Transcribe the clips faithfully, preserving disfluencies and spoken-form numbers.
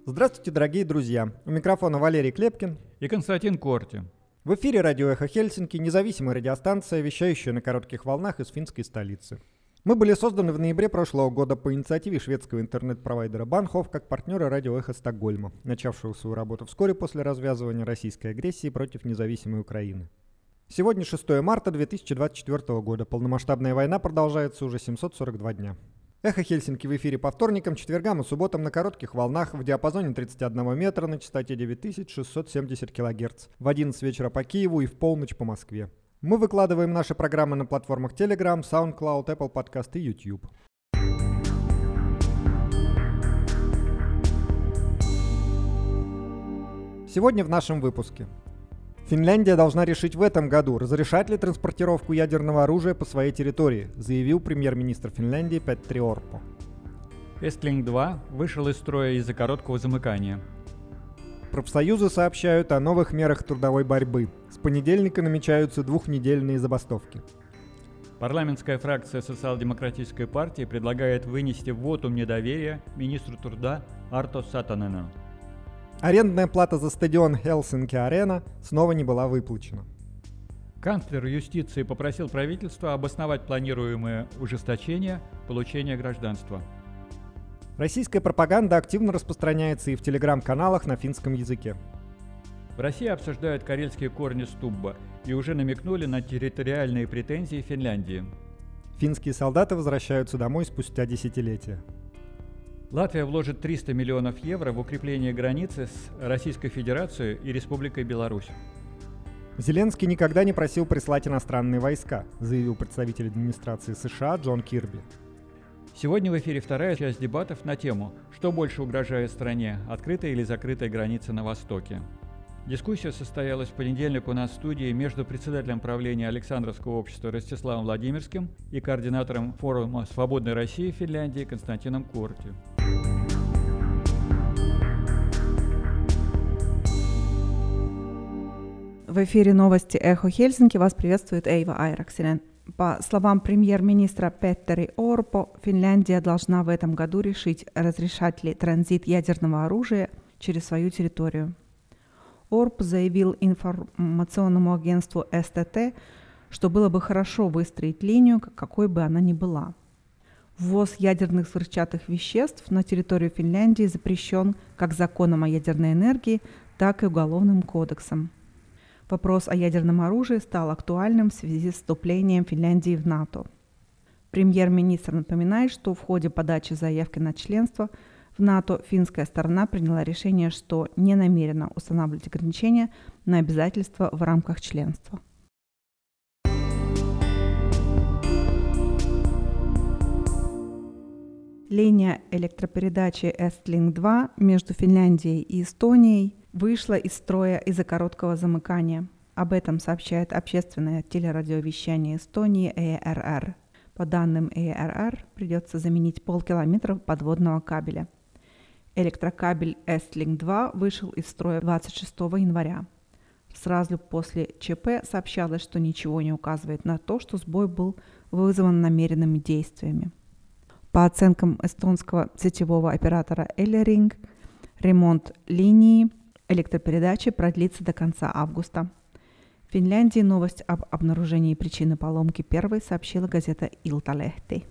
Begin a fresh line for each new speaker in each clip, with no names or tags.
Здравствуйте, дорогие друзья! У микрофона Валерий Клепкин
и Константин Корти.
В эфире радио «Эхо Хельсинки», независимая радиостанция, вещающая на коротких волнах из финской столицы. Мы были созданы в ноябре прошлого года по инициативе шведского интернет-провайдера Банхов как партнеры радио «Эхо Стокгольма», начавшего свою работу вскоре после развязывания российской агрессии против независимой Украины. Сегодня шестое марта две тысячи двадцать четвёртого года. Полномасштабная война продолжается уже семьсот сорок два дня. «Эхо Хельсинки» в эфире по вторникам, четвергам и субботам на коротких волнах в диапазоне тридцать один метра на частоте девять тысяч шестьсот семьдесят килогерц, в одиннадцать вечера по Киеву и в полночь по Москве. Мы выкладываем наши программы на платформах Telegram, SoundCloud, Apple Podcast и YouTube. Сегодня в нашем выпуске. Финляндия должна решить в этом году, разрешать ли транспортировку ядерного оружия по своей территории, заявил премьер-министр Финляндии Петтери Орпо.
Эстлинг два вышел из строя из-за короткого замыкания.
Профсоюзы сообщают о новых мерах трудовой борьбы. С понедельника намечаются двухнедельные забастовки.
Парламентская фракция Социал-демократической партии предлагает вынести вотум недоверия министру труда Арто Сатанену.
Арендная плата за стадион Хелсинки-Арена снова не была выплачена.
Канцлер юстиции попросил правительство обосновать планируемое ужесточение получения гражданства.
Российская пропаганда активно распространяется и в телеграм-каналах на финском языке.
В России обсуждают карельские корни стубба и уже намекнули на территориальные претензии Финляндии.
Финские солдаты возвращаются домой спустя десятилетия.
Латвия вложит триста миллионов евро в укрепление границы с Российской Федерацией и Республикой Беларусь.
Зеленский никогда не просил прислать иностранные войска, заявил представитель администрации США Джон Кирби.
Сегодня в эфире вторая часть дебатов на тему «Что больше угрожает стране, открытая или закрытая граница на Востоке?». Дискуссия состоялась в понедельник у нас в студии между председателем правления Александровского общества Ростиславом Владимирским и координатором форума «Свободной России» в Финляндии Константином Корти.
В эфире новости «Эхо Хельсинки». Вас приветствует Эйва Айраксинен. По словам премьер-министра Петтери Орпо, Финляндия должна в этом году решить, разрешать ли транзит ядерного оружия через свою территорию. Орп заявил информационному агентству эс тэ тэ, что было бы хорошо выстроить линию, какой бы она ни была. Ввоз ядерных взрывчатых веществ на территорию Финляндии запрещен как законом о ядерной энергии, так и уголовным кодексом. Вопрос о ядерном оружии стал актуальным в связи с вступлением Финляндии в НАТО. Премьер-министр напоминает, что в ходе подачи заявки на членство в НАТО финская сторона приняла решение, что не намерена устанавливать ограничения на обязательства в рамках членства. Линия электропередачи Эстлинг два между Финляндией и Эстонией вышла из строя из-за короткого замыкания. Об этом сообщает общественное телерадиовещание Эстонии э эр эр. По данным э эр эр, придется заменить полкилометра подводного кабеля. Электрокабель Эстлинг два вышел из строя двадцать шестого января. Сразу после ЧП сообщалось, что ничего не указывает на то, что сбой был вызван намеренными действиями. По оценкам эстонского сетевого оператора Elering, ремонт линии электропередачи продлится до конца августа. В Финляндии новость об обнаружении причины поломки первой сообщила газета Iltalehti.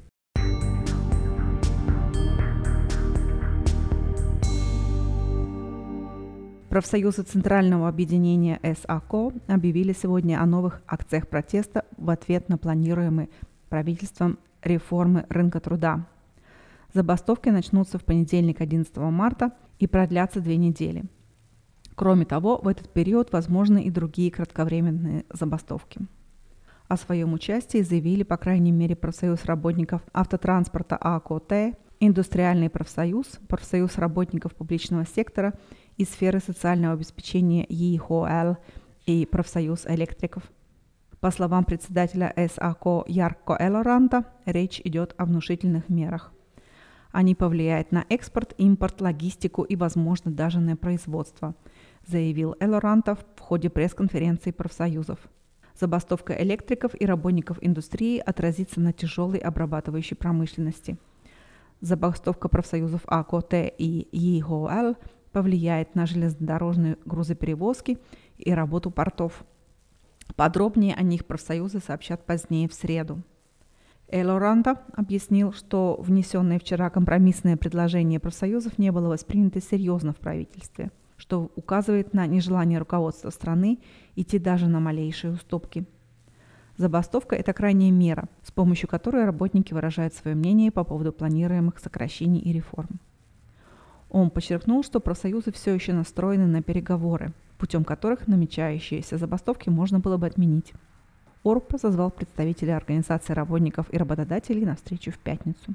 Профсоюзы Центрального объединения эс а ка о объявили сегодня о новых акциях протеста в ответ на планируемые правительством реформы рынка труда. Забастовки начнутся в понедельник, одиннадцатого марта, и продлятся две недели. Кроме того, в этот период возможны и другие кратковременные забастовки. О своем участии заявили, по крайней мере, профсоюз работников автотранспорта а ка тэ, индустриальный профсоюз, профсоюз работников публичного сектора и сферы социального обеспечения е эйч эл и профсоюз электриков. По словам председателя эс а ка Яркко Элоранта, речь идет о внушительных мерах. Они повлияют на экспорт, импорт, логистику и, возможно, даже на производство, заявил Элоранта в ходе пресс-конференции профсоюзов. Забастовка электриков и работников индустрии отразится на тяжелой обрабатывающей промышленности. Забастовка профсоюзов а ка тэ и е эйч эл повлияет на железнодорожные грузоперевозки и работу портов. Подробнее о них профсоюзы сообщат позднее в среду. Элоранта объяснил, что внесенное вчера компромиссное предложение профсоюзов не было воспринято серьезно в правительстве, что указывает на нежелание руководства страны идти даже на малейшие уступки. Забастовка – это крайняя мера, с помощью которой работники выражают свое мнение по поводу планируемых сокращений и реформ. Он подчеркнул, что профсоюзы все еще настроены на переговоры, путем которых намечающиеся забастовки можно было бы отменить. Орп созвал представителей организации работников и работодателей на встречу в пятницу.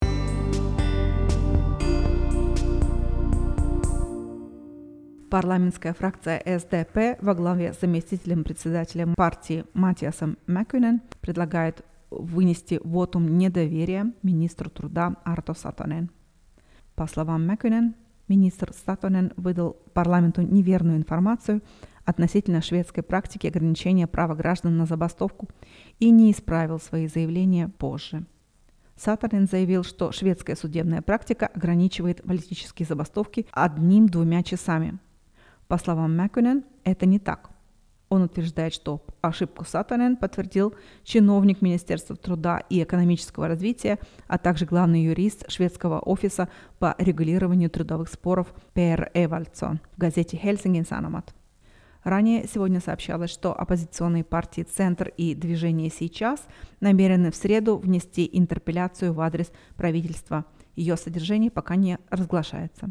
Парламентская фракция эс дэ пэ во главе с заместителем председателя партии Матиасом Mäkynen предлагает вынести вотум недоверия министру труда Арто Сатонен. По словам Mäkynen, министр Сатонен выдал парламенту неверную информацию относительно шведской практики ограничения права граждан на забастовку и не исправил свои заявления позже. Сатонен заявил, что шведская судебная практика ограничивает политические забастовки одним-двумя часами. По словам Mäkynen, это не так. Он утверждает, что ошибку Сатонен подтвердил чиновник Министерства труда и экономического развития, а также главный юрист шведского офиса по регулированию трудовых споров Пер Эвальдсон в газете Helsingin Sanomat. Ранее сегодня сообщалось, что оппозиционные партии «Центр» и «Движение сейчас» намерены в среду внести интерпелляцию в адрес правительства. Ее содержание пока не разглашается.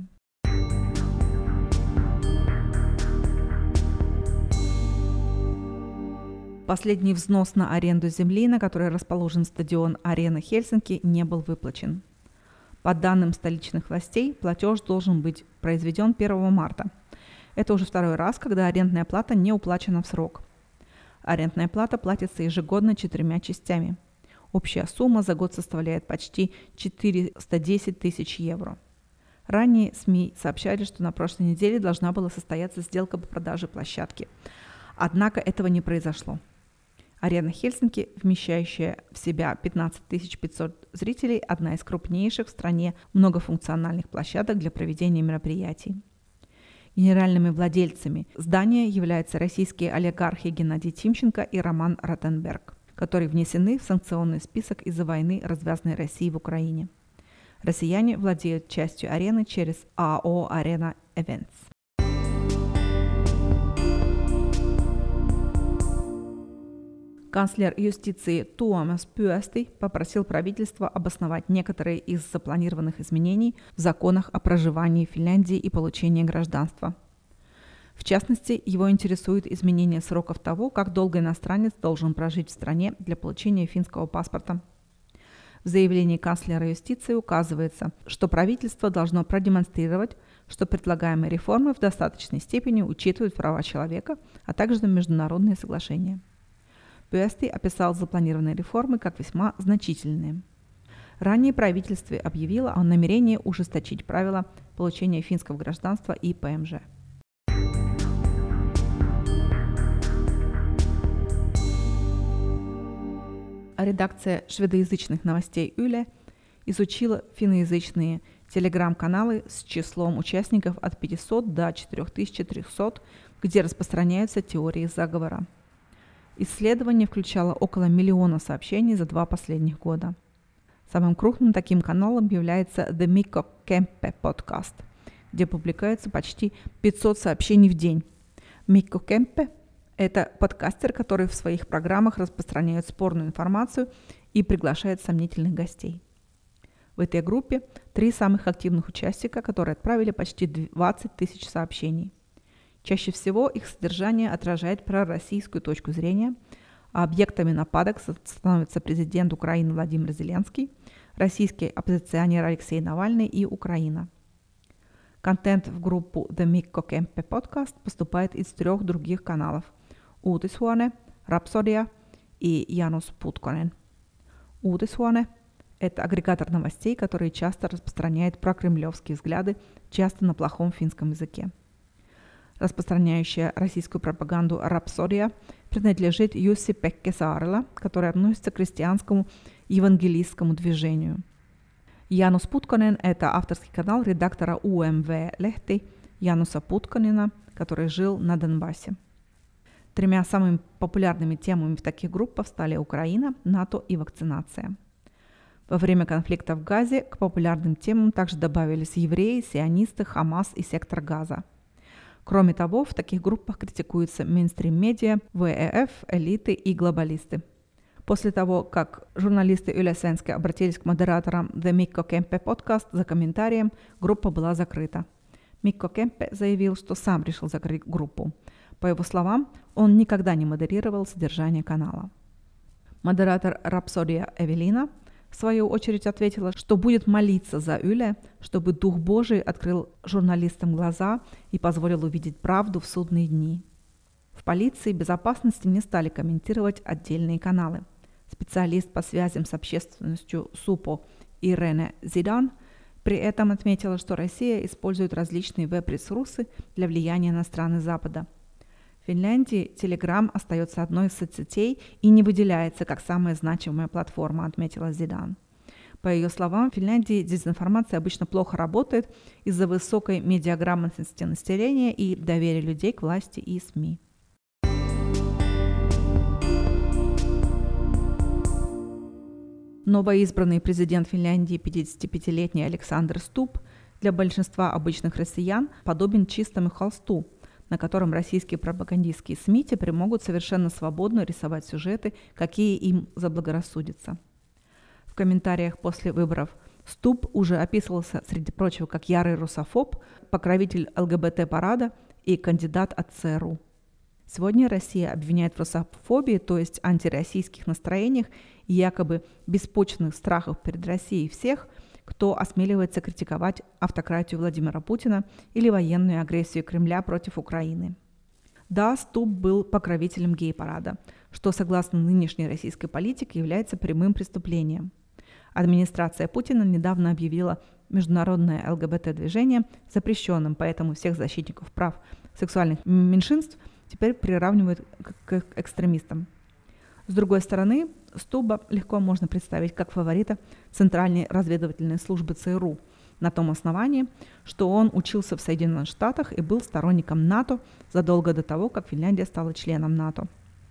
Последний взнос на аренду земли, на которой расположен стадион Арена Хельсинки, не был выплачен. По данным столичных властей, платеж должен быть произведен первого марта. Это уже второй раз, когда арендная плата не уплачена в срок. Арендная плата платится ежегодно четырьмя частями. Общая сумма за год составляет почти четыреста десять тысяч евро. Ранее СМИ сообщали, что на прошлой неделе должна была состояться сделка по продаже площадки. Однако этого не произошло. Арена Хельсинки, вмещающая в себя пятнадцать тысяч пятьсот зрителей, одна из крупнейших в стране многофункциональных площадок для проведения мероприятий. Генеральными владельцами здания являются российские олигархи Геннадий Тимченко и Роман Ротенберг, которые внесены в санкционный список из-за войны, развязанной Россией в Украине. Россияне владеют частью арены через АО «Арена Events». Канцлер юстиции Туомас Пюэсти попросил правительство обосновать некоторые из запланированных изменений в законах о проживании в Финляндии и получении гражданства. В частности, его интересует изменение сроков того, как долго иностранец должен прожить в стране для получения финского паспорта. В заявлении канцлера юстиции указывается, что правительство должно продемонстрировать, что предлагаемые реформы в достаточной степени учитывают права человека, а также международные соглашения. Пюэсти описал запланированные реформы как весьма значительные. Ранее правительство объявило о намерении ужесточить правила получения финского гражданства и ПМЖ. Редакция шведоязычных новостей Yle изучила финноязычные телеграм-каналы с числом участников от пятисот до четыре тысячи трехсот, где распространяются теории заговора. Исследование включало около миллиона сообщений за два последних года. Самым крупным таким каналом является The Mikko Kempe Podcast, где публикуется почти пятьсот сообщений в день. Mikko Kempe – это подкастер, который в своих программах распространяет спорную информацию и приглашает сомнительных гостей. В этой группе три самых активных участника, которые отправили почти двадцать тысяч сообщений. Чаще всего их содержание отражает пророссийскую точку зрения, а объектами нападок становятся президент Украины Владимир Зеленский, российский оппозиционер Алексей Навальный и Украина. Контент в группу The Mikko Kempe Podcast поступает из трех других каналов – Uutishuone, Rhapsodia и Janus Putkonen. Uutishuone – это агрегатор новостей, который часто распространяет прокремлевские взгляды, часто на плохом финском языке. Распространяющая российскую пропаганду Rhapsodia принадлежит Jussi-Pekka Saarela, который относится к христианскому евангелистскому движению. Janus Putkonen – это авторский канал редактора УМВ Лехти Януса Путканина, который жил на Донбассе. Тремя самыми популярными темами в таких группах стали Украина, НАТО и вакцинация. Во время конфликта в Газе к популярным темам также добавились евреи, сионисты, Хамас и сектор Газа. Кроме того, в таких группах критикуются мейнстрим-медиа, вэ э эф, элиты и глобалисты. После того, как журналисты Yle Svenska обратились к модераторам The Mikko Kempe Podcast за комментарием, группа была закрыта. Mikko Kempe заявил, что сам решил закрыть группу. По его словам, он никогда не модерировал содержание канала. Модератор Рапсодия Эвелина в свою очередь ответила, что будет молиться за Yle, чтобы Дух Божий открыл журналистам глаза и позволил увидеть правду в судные дни. В полиции безопасности не стали комментировать отдельные каналы. Специалист по связям с общественностью СУПО Ирене Зидан при этом отметила, что Россия использует различные веб-ресурсы для влияния на страны Запада. В Финляндии Telegram остается одной из соцсетей и не выделяется как самая значимая платформа, отметила Зидан. По ее словам, в Финляндии дезинформация обычно плохо работает из-за высокой медиаграмотности населения и доверия людей к власти и СМИ. Новоизбранный президент Финляндии, пятидесятипятилетний Александр Стуб, для большинства обычных россиян подобен чистому холсту, на котором российские пропагандистские СМИ теперь могут совершенно свободно рисовать сюжеты, какие им заблагорассудится. В комментариях после выборов Стуб уже описывался, среди прочего, как ярый русофоб, покровитель ЛГБТ-парада и кандидат от ЦРУ. Сегодня Россия обвиняет в русофобии, то есть антироссийских настроениях и якобы беспочвенных страхах перед Россией всех, кто осмеливается критиковать автократию Владимира Путина или военную агрессию Кремля против Украины. Да, Стуб был покровителем гей-парада, что, согласно нынешней российской политике, является прямым преступлением. Администрация Путина недавно объявила международное ЛГБТ-движение запрещенным, поэтому всех защитников прав сексуальных меньшинств теперь приравнивают к экстремистам. С другой стороны, Стуба легко можно представить как фаворита Центральной разведывательной службы ЦРУ на том основании, что он учился в Соединенных Штатах и был сторонником НАТО задолго до того, как Финляндия стала членом НАТО.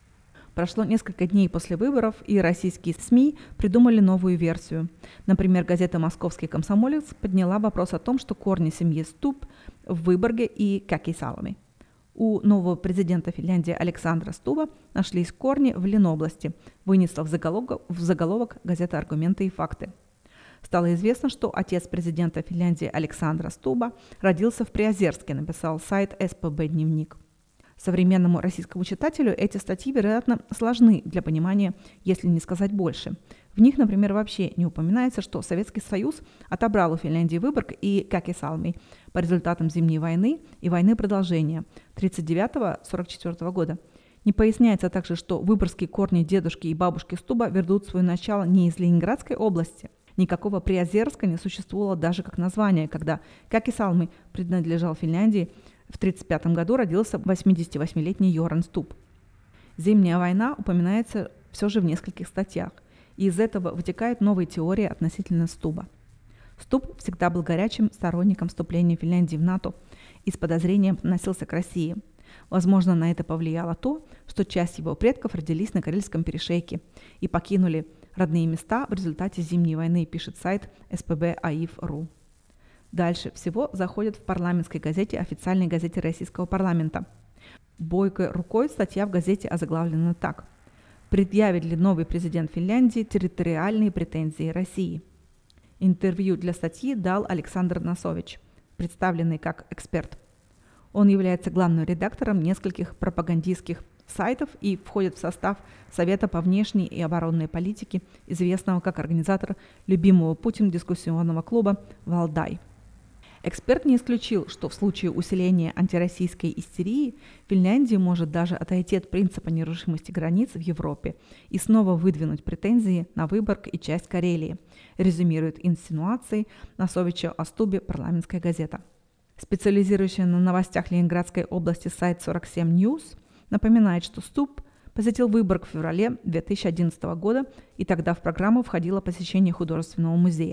Прошло несколько дней после выборов, и российские СМИ придумали новую версию. Например, газета «Московский комсомолец» подняла вопрос о том, что корни семьи Стуб в Выборге и Käkisalmi. У нового президента Финляндии Александра Стуба нашлись корни в Ленобласти, вынесла в заголовок, в заголовок газета «Аргументы и факты». Стало известно, что отец президента Финляндии Александра Стуба родился в Приозерске, написал сайт эс пэ бэ «Дневник». Современному российскому читателю эти статьи, вероятно, сложны для понимания, если не сказать больше. В них, например, вообще не упоминается, что Советский Союз отобрал у Финляндии Выборг и Käkisalmi по результатам Зимней войны и войны продолжения тридцать девятого — сорок четвёртого года. Не поясняется также, что выборгские корни дедушки и бабушки Стуба ведут свое начало не из Ленинградской области. Никакого Приозерска не существовало даже как название, когда Käkisalmi принадлежал Финляндии. В тридцать пятом году родился восьмидесятивосьмилетний Йоран Стуб. Зимняя война упоминается все же в нескольких статьях, и из этого вытекает новая теория относительно Стуба. Стуб всегда был горячим сторонником вступления Финляндии в НАТО и с подозрением относился к России. Возможно, на это повлияло то, что часть его предков родились на Карельском перешейке и покинули родные места в результате Зимней войны, пишет сайт эс пэ бэ а и эф точка ру. Дальше всего заходят в парламентской газете, официальной газете российского парламента. Бойкой рукой статья в газете озаглавлена так: «Предъявит ли новый президент Финляндии территориальные претензии России?» Интервью для статьи дал Александр Насович, представленный как эксперт. Он является главным редактором нескольких пропагандистских сайтов и входит в состав Совета по внешней и оборонной политике, известного как организатор любимого Путин дискуссионного клуба «Валдай». Эксперт не исключил, что в случае усиления антироссийской истерии Финляндия может даже отойти от принципа нерушимости границ в Европе и снова выдвинуть претензии на Выборг и часть Карелии, резюмирует инсинуации Насовича о Стубе парламентская газета. Специализирующая на новостях Ленинградской области сайт сорок семь ньюс напоминает, что Стуб посетил Выборг в феврале две тысячи одиннадцатого года, и тогда в программу входило посещение художественного музея.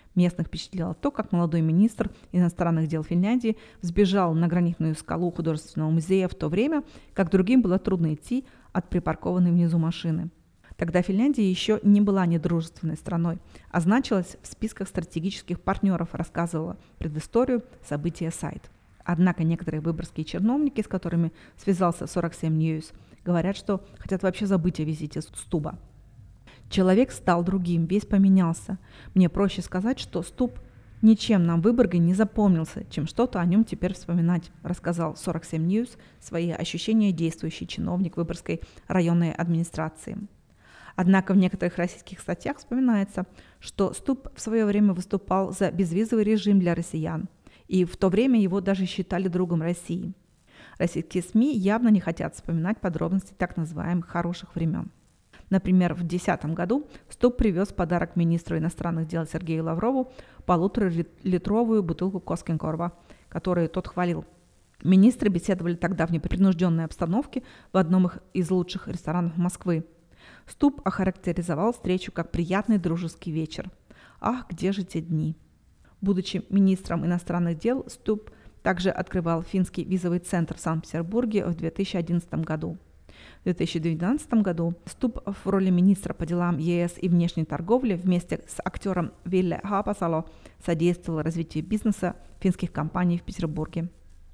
Местных впечатлило то, как молодой министр иностранных дел Финляндии взбежал на гранитную скалу художественного музея в то время, как другим было трудно идти от припаркованной внизу машины. Тогда Финляндия еще не была недружественной страной, а значилась в списках стратегических партнеров, рассказывала предысторию события сайт. Однако некоторые выборгские чиновники, с которыми связался сорок семь News, говорят, что хотят вообще забыть о визите Стуба. Человек стал другим, весь поменялся. Мне проще сказать, что Стуб ничем нам в Выборге не запомнился, чем что-то о нем теперь вспоминать, рассказал сорок семь News свои ощущения действующий чиновник Выборгской районной администрации. Однако в некоторых российских статьях вспоминается, что Стуб в свое время выступал за безвизовый режим для россиян, и в то время его даже считали другом России. Российские СМИ явно не хотят вспоминать подробности так называемых «хороших времен». Например, в две тысячи десятом году Стуб привез подарок министру иностранных дел Сергею Лаврову полуторалитровую бутылку Коскинкорва, которую тот хвалил. Министры беседовали тогда в непринужденной обстановке в одном из лучших ресторанов Москвы. Стуб охарактеризовал встречу как приятный дружеский вечер. Ах, где же те дни? Будучи министром иностранных дел, Стуб также открывал финский визовый центр в Санкт-Петербурге в две тысячи одиннадцатом году. В две тысячи двенадцатом году Стуб в роли министра по делам ЕС и внешней торговли вместе с актером Вилле Хапасало содействовал развитию бизнеса финских компаний в Петербурге.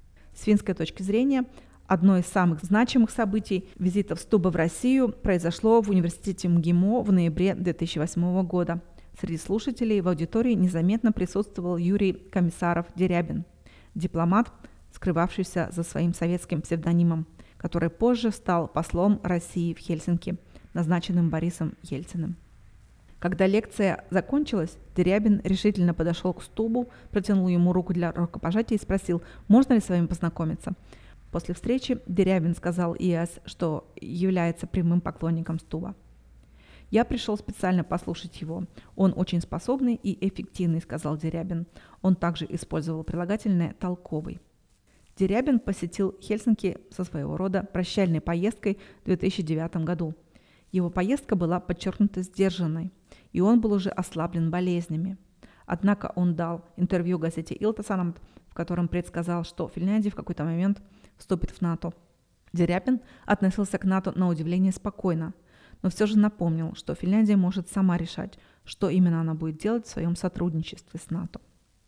С финской точки зрения, одно из самых значимых событий визитов Стуба в Россию произошло в университете МГИМО в ноябре две тысячи восьмого года. Среди слушателей в аудитории незаметно присутствовал Юрий Комиссаров-Дерябин, дипломат, скрывавшийся за своим советским псевдонимом, который позже стал послом России в Хельсинки, назначенным Борисом Ельциным. Когда лекция закончилась, Дерябин решительно подошел к Стубу, протянул ему руку для рукопожатия и спросил, можно ли с вами познакомиться. После встречи Дерябин сказал ИАС, что является прямым поклонником Стуба. «Я пришел специально послушать его. Он очень способный и эффективный», — сказал Дерябин. Он также использовал прилагательное «толковый». Дерябин посетил Хельсинки со своего рода прощальной поездкой в две тысячи девятом году. Его поездка была подчеркнуто сдержанной, и он был уже ослаблен болезнями. Однако он дал интервью газете «Илта-Санамт», в котором предсказал, что Финляндия в какой-то момент вступит в НАТО. Дерябин относился к НАТО на удивление спокойно, но все же напомнил, что Финляндия может сама решать, что именно она будет делать в своем сотрудничестве с НАТО.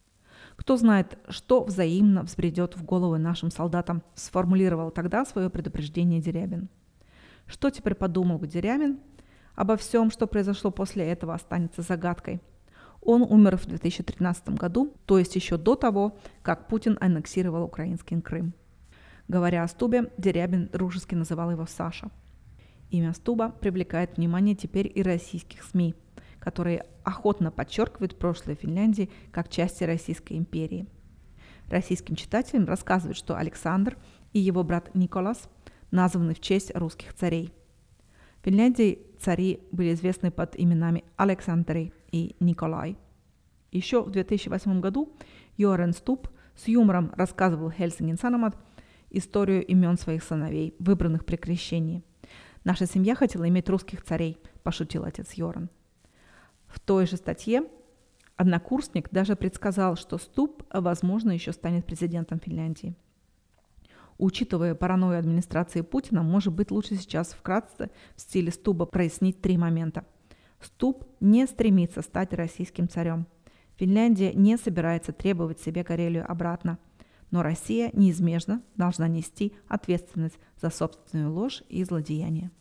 «Кто знает, что взаимно взбредет в головы нашим солдатам», сформулировал тогда свое предупреждение Дерябин. Что теперь подумал бы Дерябин? Обо всем, что произошло после этого, останется загадкой. Он умер в две тысячи тринадцатом году, то есть еще до того, как Путин аннексировал украинский Крым. Говоря о Стубе, Дерябин дружески называл его Саша. Имя Стуба привлекает внимание теперь и российских СМИ, которые охотно подчеркивают прошлое Финляндии как части Российской империи. Российским читателям рассказывают, что Александр и его брат Николас названы в честь русских царей. В Финляндии цари были известны под именами Александрий и Николай. Еще в две тысячи восьмом году Йорен Стуб с юмором рассказывал Helsingin Sanomat историю имен своих сыновей, выбранных при крещении. «Наша семья хотела иметь русских царей», – пошутил отец Йорен. В той же статье однокурсник даже предсказал, что Стуб, возможно, еще станет президентом Финляндии. Учитывая паранойю администрации Путина, может быть, лучше сейчас вкратце в стиле Стуба прояснить три момента. Стуб не стремится стать российским царем. Финляндия не собирается требовать себе Карелию обратно. Но Россия неизбежно должна нести ответственность за собственную ложь и злодеяние.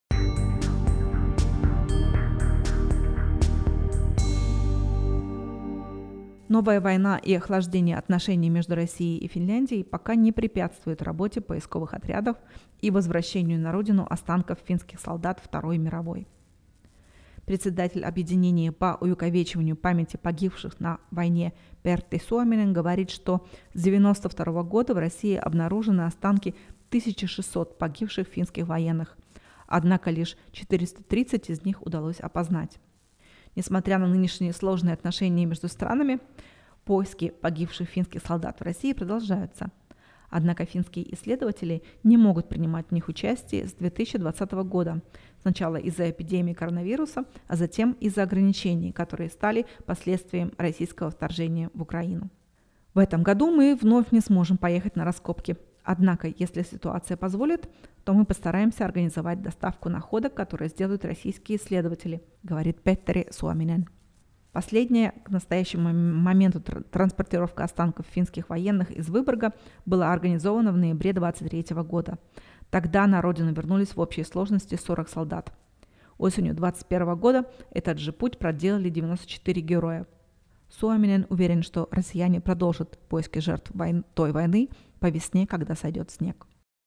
Новая война и охлаждение отношений между Россией и Финляндией пока не препятствуют работе поисковых отрядов и возвращению на родину останков финских солдат Второй мировой. Председатель объединения по увековечиванию памяти погибших на войне Перtti Suominen говорит, что с девяносто второго года в России обнаружены останки тысяча шестьсот погибших финских военных, однако лишь четыреста тридцать из них удалось опознать. Несмотря на нынешние сложные отношения между странами, поиски погибших финских солдат в России продолжаются. Однако финские исследователи не могут принимать в них участие с две тысячи двадцатого года Сначала из-за эпидемии коронавируса, а затем из-за ограничений, которые стали последствием российского вторжения в Украину. В этом году мы вновь не сможем поехать на раскопки. Однако, если ситуация позволит, то мы постараемся организовать доставку находок, которые сделают российские исследователи, говорит Петтери Суоминен. Последняя к настоящему моменту транспортировка останков финских военных из Выборга была организована в ноябре двадцать третьего года. Тогда на родину вернулись в общей сложности сорок солдат. Осенью двадцать первого года этот же путь проделали девяносто четыре героя. Суоминен уверен, что россияне продолжат поиски жертв войн, той войны по весне, когда сойдет снег.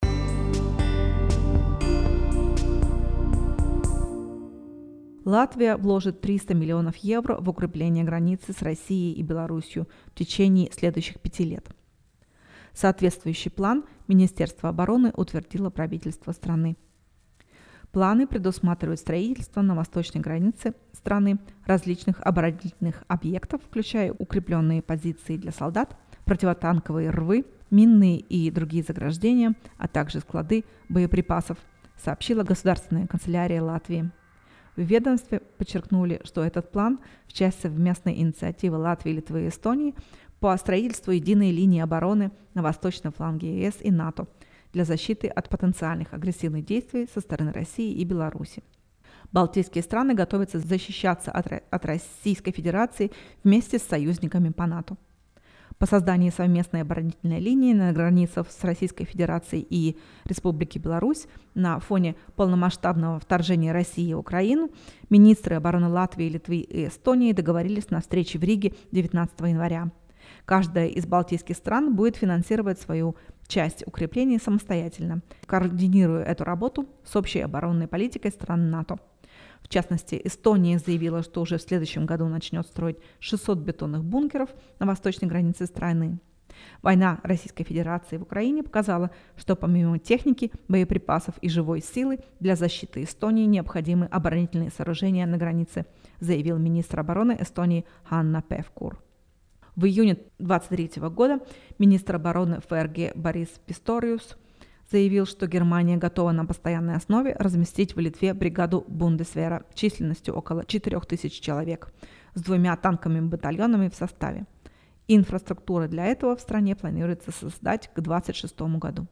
Латвия вложит триста миллионов евро в укрепление границы с Россией и Беларусью в течение следующих пяти лет. Соответствующий план Министерство обороны утвердило правительство страны. Планы предусматривают строительство на восточной границе страны различных оборонительных объектов, включая укрепленные позиции для солдат, противотанковые рвы, минные и другие заграждения, а также склады боеприпасов, сообщила Государственная канцелярия Латвии. В ведомстве подчеркнули, что этот план в части совместной инициативы Латвии, Литвы и Эстонии по строительству единой линии обороны на восточном фланге ЕС и НАТО для защиты от потенциальных агрессивных действий со стороны России и Беларуси. Балтийские страны готовятся защищаться от, от Российской Федерации вместе с союзниками по НАТО. По созданию совместной оборонительной линии на границах с Российской Федерацией и Республикой Беларусь на фоне полномасштабного вторжения России в Украину министры обороны Латвии, Литвы и Эстонии договорились на встрече в Риге девятнадцатого января. Каждая из балтийских стран будет финансировать свою часть укреплений самостоятельно, координируя эту работу с общей оборонной политикой стран НАТО. В частности, Эстония заявила, что уже в следующем году начнет строить шестьсот бетонных бункеров на восточной границе страны. Война Российской Федерации в Украине показала, что помимо техники, боеприпасов и живой силы для защиты Эстонии необходимы оборонительные сооружения на границе, заявил министр обороны Эстонии Ханна Певкур. В июне двадцать третьего года министр обороны ФРГ Борис Писториус заявил, что Германия готова на постоянной основе разместить в Литве бригаду Бундесвера численностью около четырех тысяч человек с двумя танковыми-батальонами в составе. Инфраструктура для этого в стране планируется создать к двадцать шестому году.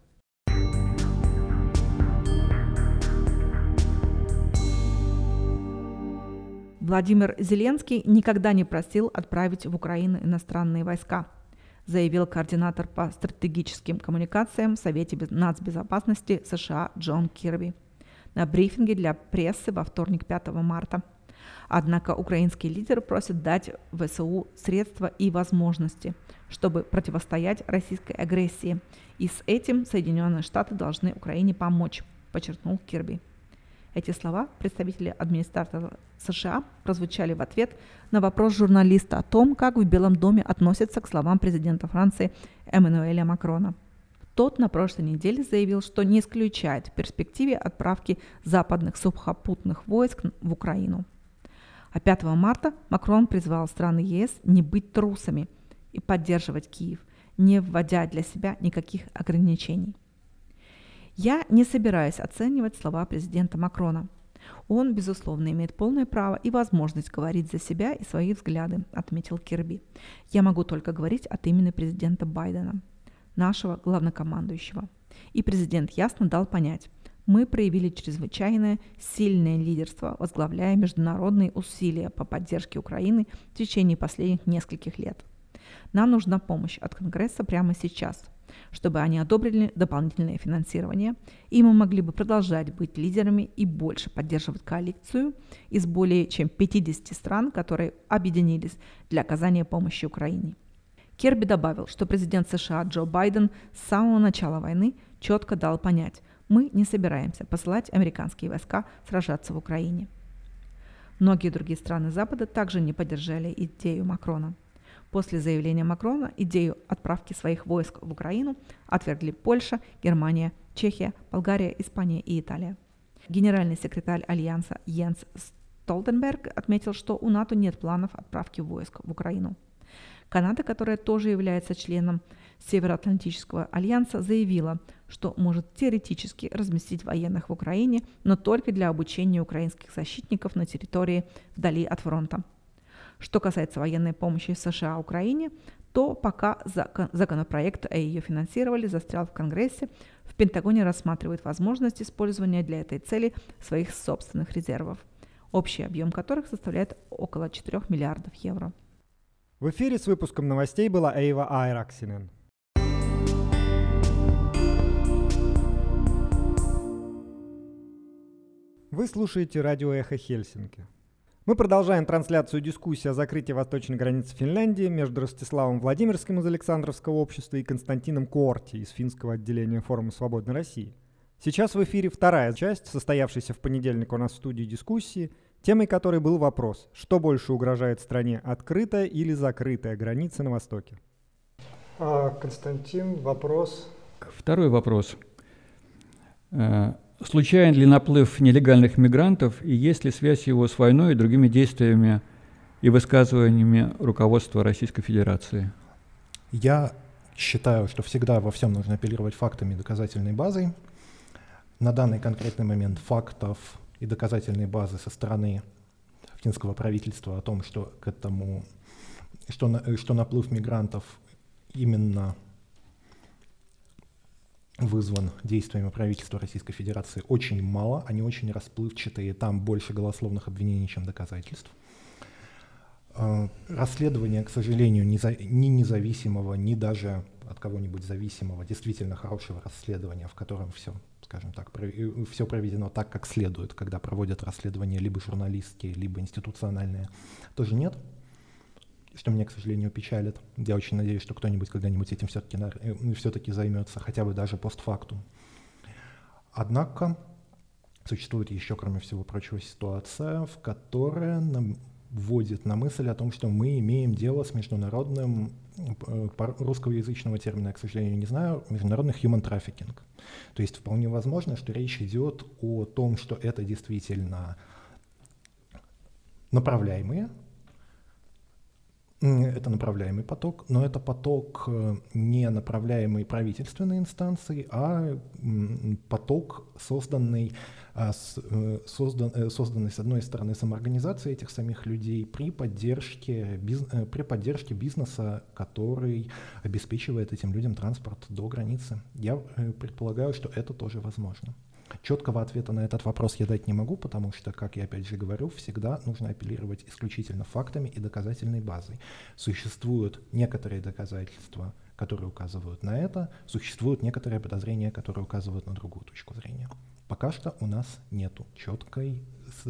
Владимир Зеленский никогда не просил отправить в Украину иностранные войска, заявил координатор по стратегическим коммуникациям в Совете нацбезопасности США Джон Кирби на брифинге для прессы во вторник, пятого марта. Однако украинский лидер просит дать ВСУ средства и возможности, чтобы противостоять российской агрессии, и с этим Соединенные Штаты должны Украине помочь, подчеркнул Кирби. Эти слова представителя администрации США прозвучали в ответ на вопрос журналиста о том, как в Белом доме относятся к словам президента Франции Эммануэля Макрона. Тот на прошлой неделе заявил, что не исключает в перспективе отправки западных сухопутных войск в Украину. А пятого марта Макрон призвал страны ЕС не быть трусами и поддерживать Киев, не вводя для себя никаких ограничений. Я не собираюсь оценивать слова президента Макрона. Он, безусловно, имеет полное право и возможность говорить за себя и свои взгляды, отметил Кирби. Я могу только говорить от имени президента Байдена, нашего главнокомандующего. И президент ясно дал понять, мы проявили чрезвычайное сильное лидерство, возглавляя международные усилия по поддержке Украины в течение последних нескольких лет. Нам нужна помощь от Конгресса прямо сейчас, чтобы они одобрили дополнительное финансирование, и мы могли бы продолжать быть лидерами и больше поддерживать коалицию из более чем пятидесяти стран, которые объединились для оказания помощи Украине. Кирби добавил, что президент США Джо Байден с самого начала войны четко дал понять, мы не собираемся посылать американские войска сражаться в Украине. Многие другие страны Запада также не поддержали идею Макрона. После заявления Макрона идею отправки своих войск в Украину отвергли Польша, Германия, Чехия, Болгария, Испания и Италия. Генеральный секретарь Альянса Йенс Столтенберг отметил, что у НАТО нет планов отправки войск в Украину. Канада, которая тоже является членом Североатлантического альянса, заявила, что может теоретически разместить военных в Украине, но только для обучения украинских защитников на территории вдали от фронта. Что касается военной помощи США Украине, то пока законопроект о ее финансировании застрял в Конгрессе, в Пентагоне рассматривают возможность использования для этой цели своих собственных резервов, общий объем которых составляет около четырёх миллиардов евро.
В эфире с выпуском новостей была Эйва Айраксинен. Вы слушаете радио «Эхо Хельсинки». Мы продолжаем трансляцию дискуссии о закрытии восточной границы Финляндии между Ростиславом Владимирским из Александровского общества и Константином Куорти из финского отделения Форума Свободной России. Сейчас в эфире вторая часть, состоявшаяся в понедельник у нас в студии дискуссии, темой которой был вопрос, что больше угрожает стране, открытая или закрытая граница на востоке.
А, Константин, вопрос.
Второй вопрос. Случайен ли наплыв нелегальных мигрантов и есть ли связь его с войной и другими действиями и высказываниями руководства Российской Федерации?
Я считаю, что всегда во всем нужно апеллировать фактами и доказательной базой. На данный конкретный момент фактов и доказательной базы со стороны финского правительства о том, что к этому, что, на, что наплыв мигрантов именно вызван действиями правительства Российской Федерации, очень мало, они очень расплывчатые, там больше голословных обвинений, чем доказательств. Расследование, к сожалению, ни независимого, ни даже от кого-нибудь зависимого, действительно хорошего расследования, в котором все, скажем так, все проведено так, как следует, когда проводят расследования либо журналистские, либо институциональные, тоже нет. Что меня, к сожалению, печалит. Я очень надеюсь, что кто-нибудь когда-нибудь этим все-таки, все-таки займется, хотя бы даже постфактум. Однако существует еще, кроме всего прочего, ситуация, в которой нам вводит на мысль о том, что мы имеем дело с международным, русскоязычного термина, я, к сожалению, не знаю, международный human trafficking. То есть вполне возможно, что речь идет о том, что это действительно направляемые, это направляемый поток, но это поток не направляемый правительственной инстанцией, а поток, созданный, создан, созданный с одной стороны самоорганизацией этих самих людей при поддержке, биз, при поддержке бизнеса, который обеспечивает этим людям транспорт до границы. Я предполагаю, что это тоже возможно. Четкого ответа на этот вопрос я дать не могу, потому что, как я опять же говорю, всегда нужно апеллировать исключительно фактами и доказательной базой. Существуют некоторые доказательства, которые указывают на это, существуют некоторые подозрения, которые указывают на другую точку зрения. Пока что у нас нету четкой,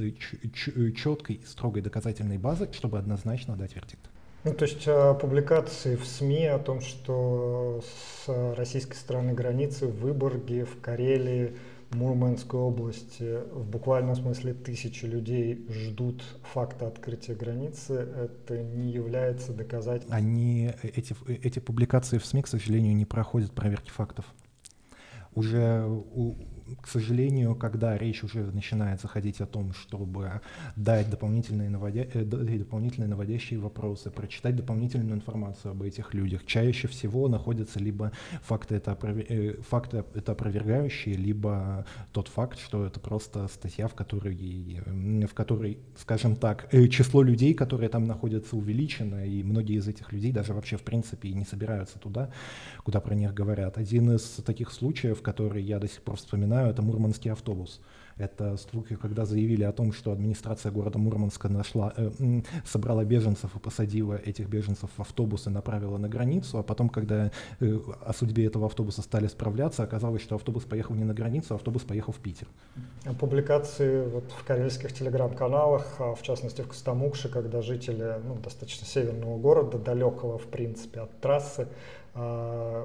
четкой и строгой доказательной базы, чтобы однозначно дать вердикт.
Ну, то есть а, публикации в СМИ о том, что с российской стороны границы в Выборге, в Карелии, Мурманской области в буквальном смысле тысячи людей ждут факта открытия границы, это не является доказательством.
Они, эти, эти публикации в СМИ, к сожалению, не проходят проверки фактов. Уже, у, к сожалению, когда речь уже начинает заходить о том, чтобы дать дополнительные, наводя, э, дать дополнительные наводящие вопросы, прочитать дополнительную информацию об этих людях, чаще всего находятся либо факты это, опровер... э, факты это опровергающие, либо тот факт, что это просто статья, в которой, в которой, скажем так, э, число людей, которые там находятся, увеличено, и многие из этих людей даже вообще в принципе не собираются туда, куда про них говорят. Один из таких случаев, который я до сих пор вспоминаю, это мурманский автобус. Это случай, когда заявили о том, что администрация города Мурманска нашла, э, собрала беженцев и посадила этих беженцев в автобус и направила на границу, а потом, когда э, о судьбе этого автобуса стали справляться, оказалось, что автобус поехал не на границу, а автобус поехал в Питер.
Публикации вот в карельских телеграм-каналах, в частности в Костомукше, когда жители ну, достаточно северного города, далекого в принципе от трассы, э,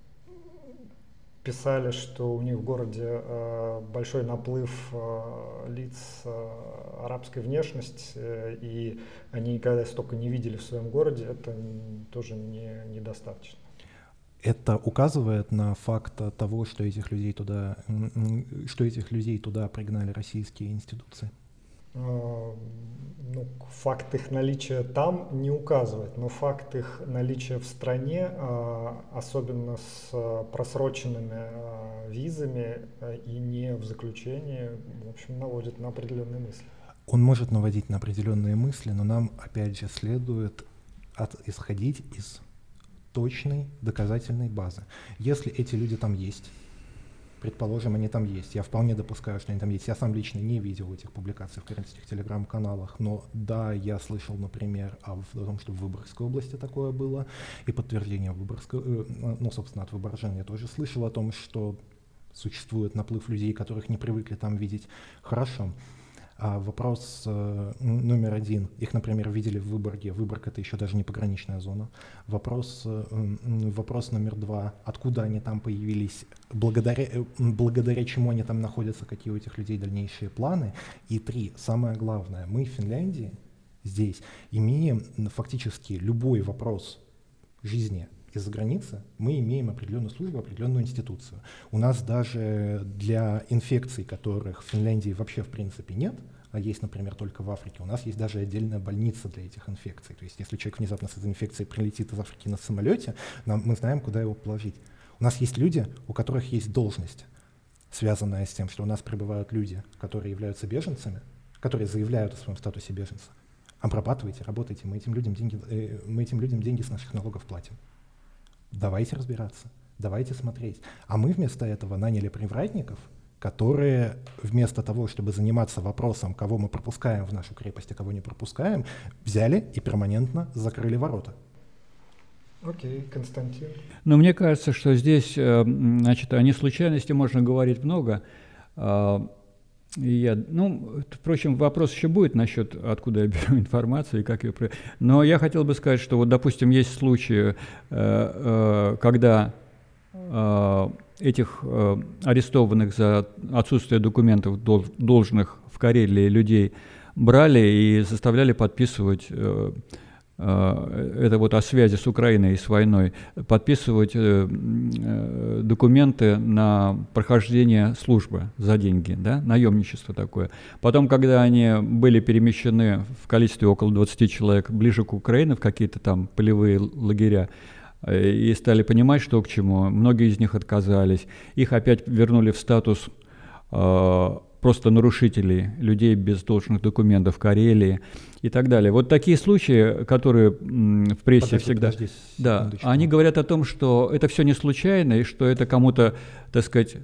писали, что у них в городе э, большой наплыв э, лиц э, арабской внешности, э, и они никогда столько не видели в своем городе, это тоже не, недостаточно.
Это указывает на факт того, что этих людей туда, что этих людей туда пригнали российские институции.
ну, факт их наличия там не указывает, но факт их наличия в стране, особенно с просроченными визами и не в заключении, в общем, наводит на определенные мысли.
Он может наводить на определенные мысли, но нам, опять же, следует от, исходить из точной доказательной базы. Если эти люди там есть, предположим, они там есть, я вполне допускаю, что они там есть. Я сам лично не видел этих публикаций в карельских телеграм-каналах, но да, я слышал, например, о, о том, что в Выборгской области такое было, и подтверждение Выборгской, э, ну, собственно, от Выборжан я тоже слышал о том, что существует наплыв людей, которых не привыкли там видеть. Хорошо. А вопрос э, номер один. Их, например, видели в Выборге. Выборг — это еще даже не пограничная зона. Вопрос, э, вопрос номер два. Откуда они там появились? Благодаря, э, благодаря чему они там находятся? Какие у этих людей дальнейшие планы? И три. Самое главное. Мы в Финляндии здесь имеем фактически любой вопрос жизни из-за границы, мы имеем определенную службу, определенную институцию. У нас даже для инфекций, которых в Финляндии вообще в принципе нет, а есть, например, только в Африке, у нас есть даже отдельная больница для этих инфекций. То есть если человек внезапно с этой инфекцией прилетит из Африки на самолете, нам, мы знаем, куда его положить. У нас есть люди, у которых есть должность, связанная с тем, что у нас прибывают люди, которые являются беженцами, которые заявляют о своем статусе беженца. Обрабатывайте, работайте, мы этим людям деньги, э, мы этим людям деньги с наших налогов платим. Давайте разбираться, давайте смотреть. А мы вместо этого наняли привратников, которые вместо того, чтобы заниматься вопросом, кого мы пропускаем в нашу крепость, а кого не пропускаем, взяли и перманентно закрыли ворота.
Окей, okay, Константин.
Но мне кажется, что здесь, значит, о неслучайности можно говорить много. Я, ну, впрочем, вопрос еще будет насчет, откуда я беру информацию и как ее... Но я хотел бы сказать, что вот, допустим, есть случаи, когда этих арестованных за отсутствие документов должных в Карелии людей брали и заставляли подписывать... это вот о связи с Украиной и с войной, подписывать документы на прохождение службы за деньги, да, наемничество такое. Потом, когда они были перемещены в количестве около двадцати человек ближе к Украине, в какие-то там полевые лагеря, и стали понимать, что к чему, многие из них отказались. Их опять вернули в статус просто нарушителей, людей без должных документов в Карелии и так далее. Вот такие случаи, которые в прессе подожди, всегда... Подожди, да, они говорят о том, что это все не случайно, и что это кому-то, так сказать,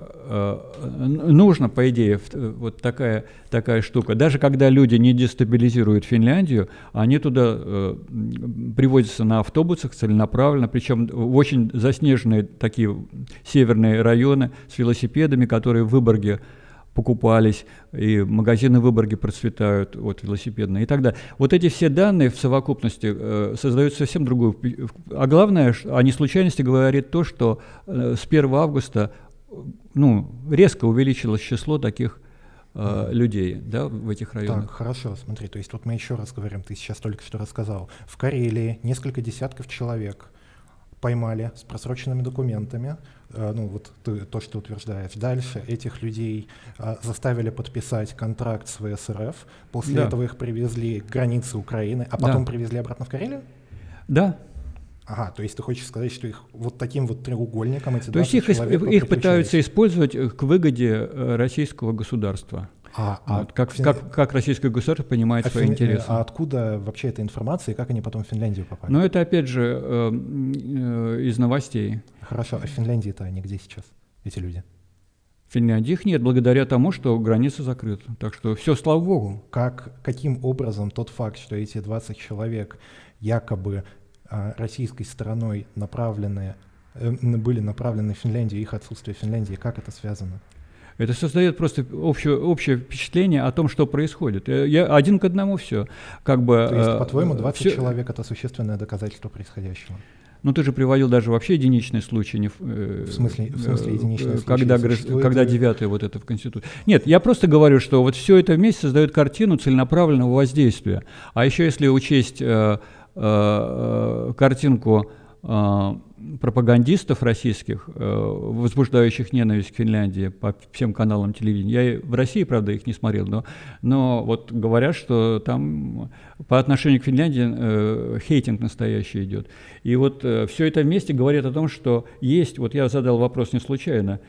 нужно, по идее, вот такая, такая штука. Даже когда люди не дестабилизируют Финляндию, они туда привозятся на автобусах целенаправленно, причем в очень заснеженные такие северные районы с велосипедами, которые в Выборге покупались, и магазины в Выборге процветают, вот, велосипедные и так далее. Вот эти все данные в совокупности э, создают совсем другую... А главное, о неслучайности говорит то, что э, с первого августа ну, резко увеличилось число таких э, людей, да, в этих районах.
Так, хорошо, смотри, то есть вот мы еще раз говорим, ты сейчас только что рассказал, в Карелии несколько десятков человек поймали с просроченными документами, э, ну вот ты, то, что ты утверждаешь. Дальше этих людей э, заставили подписать контракт с вэ эс эр эф, после да. этого их привезли к границе Украины, а потом да. привезли обратно в Карелию?
Да.
Ага, то есть ты хочешь сказать, что их вот таким вот треугольником эти
то есть их,
человек
их пытаются использовать к выгоде российского государства.
А,
вот, а как, фин... как, как российское государство понимает а свои фин... интересы.
А откуда вообще эта информация и как они потом в Финляндию попали?
Ну, это опять же э, э, из новостей.
Хорошо, а в Финляндии-то они где сейчас, эти люди?
В Финляндии их нет, благодаря тому, что граница закрыта. Так что все, слава богу.
Как, каким образом тот факт, что эти двадцать человек якобы э, российской стороной направлены, э, были направлены в Финляндию, их отсутствие в Финляндии, как это связано?
Это создает просто общее, общее впечатление о том, что происходит. Я один к одному все. Как бы,
То есть, по-твоему, двадцать все... человек — это существенное доказательство происходящего?
Ну, ты же приводил даже вообще единичный случай. Не, э,
в смысле, в смысле единичный
когда, случай? Когда девятое вот это в Конституции. Нет, я просто говорю, что вот все это вместе создает картину целенаправленного воздействия. А еще если учесть э, э, картинку э, пропагандистов российских, возбуждающих ненависть к Финляндии по всем каналам телевидения. Я в России, правда, их не смотрел, но, но вот говорят, что там по отношению к Финляндии хейтинг настоящий идет. И вот все это вместе говорит о том, что есть, вот я задал вопрос не случайно.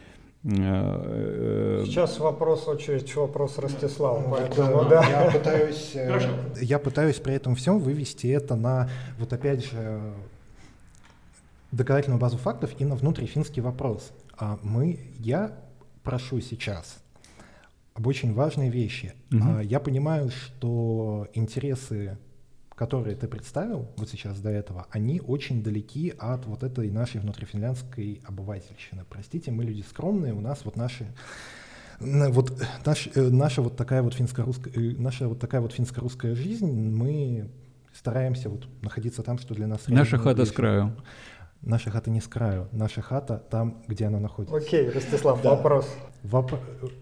Сейчас вопрос, очередь, вопрос Ростислава.
Поэтому, да. я, пытаюсь, я пытаюсь при этом всем вывести это на, вот опять же, доказательную базу фактов и на внутрифинский вопрос. А мы, я прошу сейчас об очень важной вещи. Угу. Я понимаю, что интересы, которые ты представил вот сейчас до этого, они очень далеки от вот этой нашей внутрифинляндской обывательщины. Простите, мы люди скромные, у нас вот наши вот наш, наша вот такая вот финско-русская наша вот такая вот финско-русская жизнь, мы стараемся вот находиться там, что для нас.
Наша хата с краю.
Наша хата не с краю, наша хата там, где она находится.
Окей, Ростислав, да. вопрос.
Воп...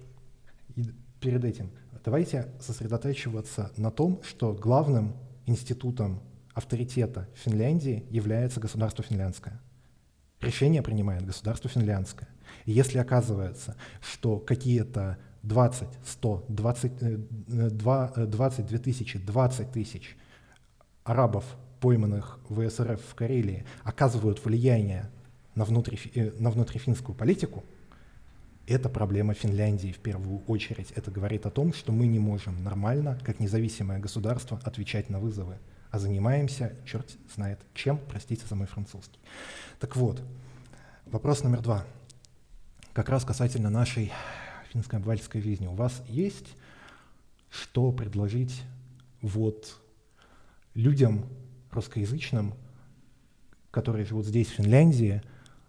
Перед этим давайте сосредотачиваться на том, что главным институтом авторитета Финляндии является государство финляндское. Решение принимает государство финляндское. И если оказывается, что какие-то двадцать, сто, двадцать, двадцать две тысячи, двадцать тысяч арабов, пойманных в СРФ в Карелии, оказывают влияние на, внутри, на внутрифинскую политику, это проблема Финляндии в первую очередь. Это говорит о том, что мы не можем нормально, как независимое государство, отвечать на вызовы, а занимаемся, черт знает чем, простите за мой французский. Так вот, вопрос номер два. Как раз касательно нашей финско-обывательской жизни. У вас есть что предложить вот людям русскоязычным, которые живут здесь, в Финляндии,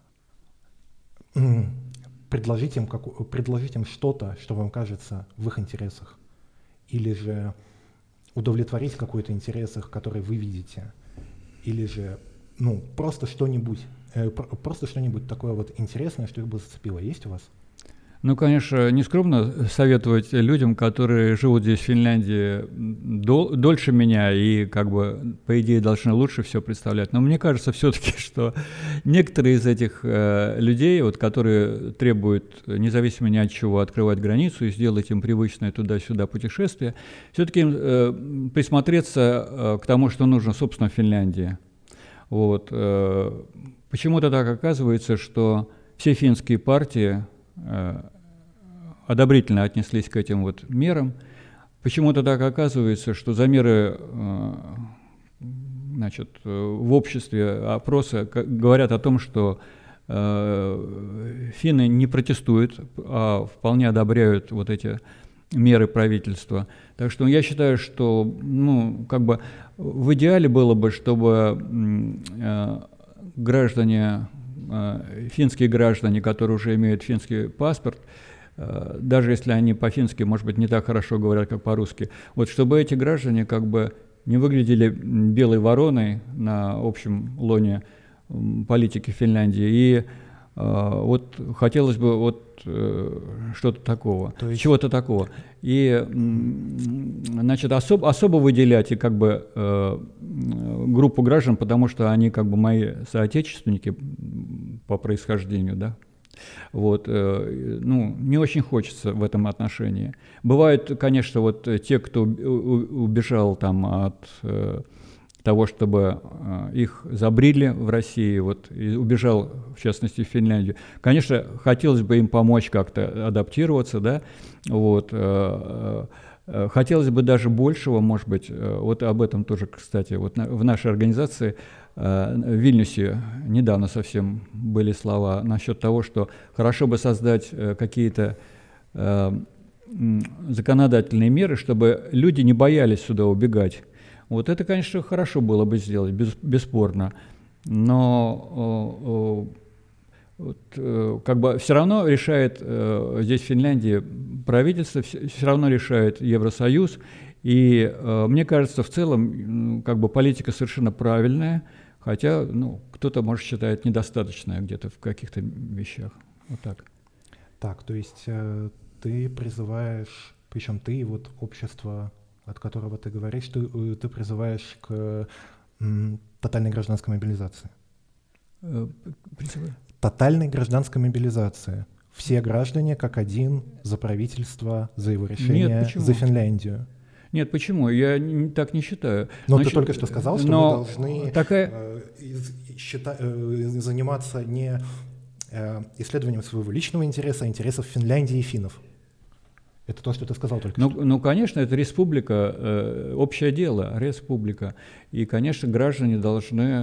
предложить им, как, предложить им что-то, что вам кажется в их интересах, или же удовлетворить какой-то интерес их, который вы видите, или же ну, просто что-нибудь, э, просто что-нибудь такое вот интересное, что их бы зацепило. Есть у вас?
Ну, конечно, не скромно советовать людям, которые живут здесь, в Финляндии, дол- дольше меня и, как бы, по идее, должны лучше все представлять. Но мне кажется все-таки, что некоторые из этих э, людей, вот, которые требуют, независимо ни от чего, открывать границу и сделать им привычное туда-сюда путешествие, все-таки э, присмотреться э, к тому, что нужно, собственно, в Финляндии. Вот. Э, почему-то так оказывается, что все финские партии одобрительно отнеслись к этим вот мерам. Почему-то так оказывается, что замеры значит, в обществе опроса говорят о том, что финны не протестуют, а вполне одобряют вот эти меры правительства. Так что я считаю, что ну, как бы в идеале было бы, чтобы граждане, финские граждане, которые уже имеют финский паспорт, даже если они по-фински, может быть, не так хорошо говорят, как по-русски, вот чтобы эти граждане как бы не выглядели белой вороной на общем лоне политики Финляндии. И вот хотелось бы вот что-то такого, То есть... чего-то такого. И, значит, особ, особо выделять и как бы э, группу граждан, потому что они как бы мои соотечественники по происхождению, да. Вот, э, ну, не очень хочется в этом отношении. Бывают, конечно, вот те, кто убежал там от э, того, чтобы э, их забрили в России, вот, и убежал, в частности, в Финляндию. Конечно, хотелось бы им помочь как-то адаптироваться, да, вот, э, э, хотелось бы даже большего, может быть, э, вот об этом тоже, кстати, вот на, в нашей организации э, в Вильнюсе недавно совсем были слова насчет того, что хорошо бы создать э, какие-то э, законодательные меры, чтобы люди не боялись сюда убегать. Вот это, конечно, хорошо было бы сделать, без, бесспорно, но э, э, э, как бы все равно решает э, здесь в Финляндии правительство, все, все равно решает Евросоюз, и э, мне кажется, в целом как бы политика совершенно правильная, хотя ну, кто-то, может, считает недостаточная где-то в каких-то вещах. Вот так.
Так, то есть э, ты призываешь, причем ты вот общество, от которого ты говоришь, ты, ты призываешь к м, тотальной гражданской мобилизации.
Принципы?
Тотальной гражданской мобилизации. Все граждане как один за правительство, за его решение,
Нет,
за Финляндию.
Нет, почему? Я не, так не считаю.
Но
Значит,
ты только что сказал, что мы должны такая... э, счита, э, заниматься не э, исследованием своего личного интереса, а интересов Финляндии и финнов. Это то, что ты сказал только
ну,
что.
Ну, конечно, это республика, э, общее дело, республика. И, конечно, граждане должны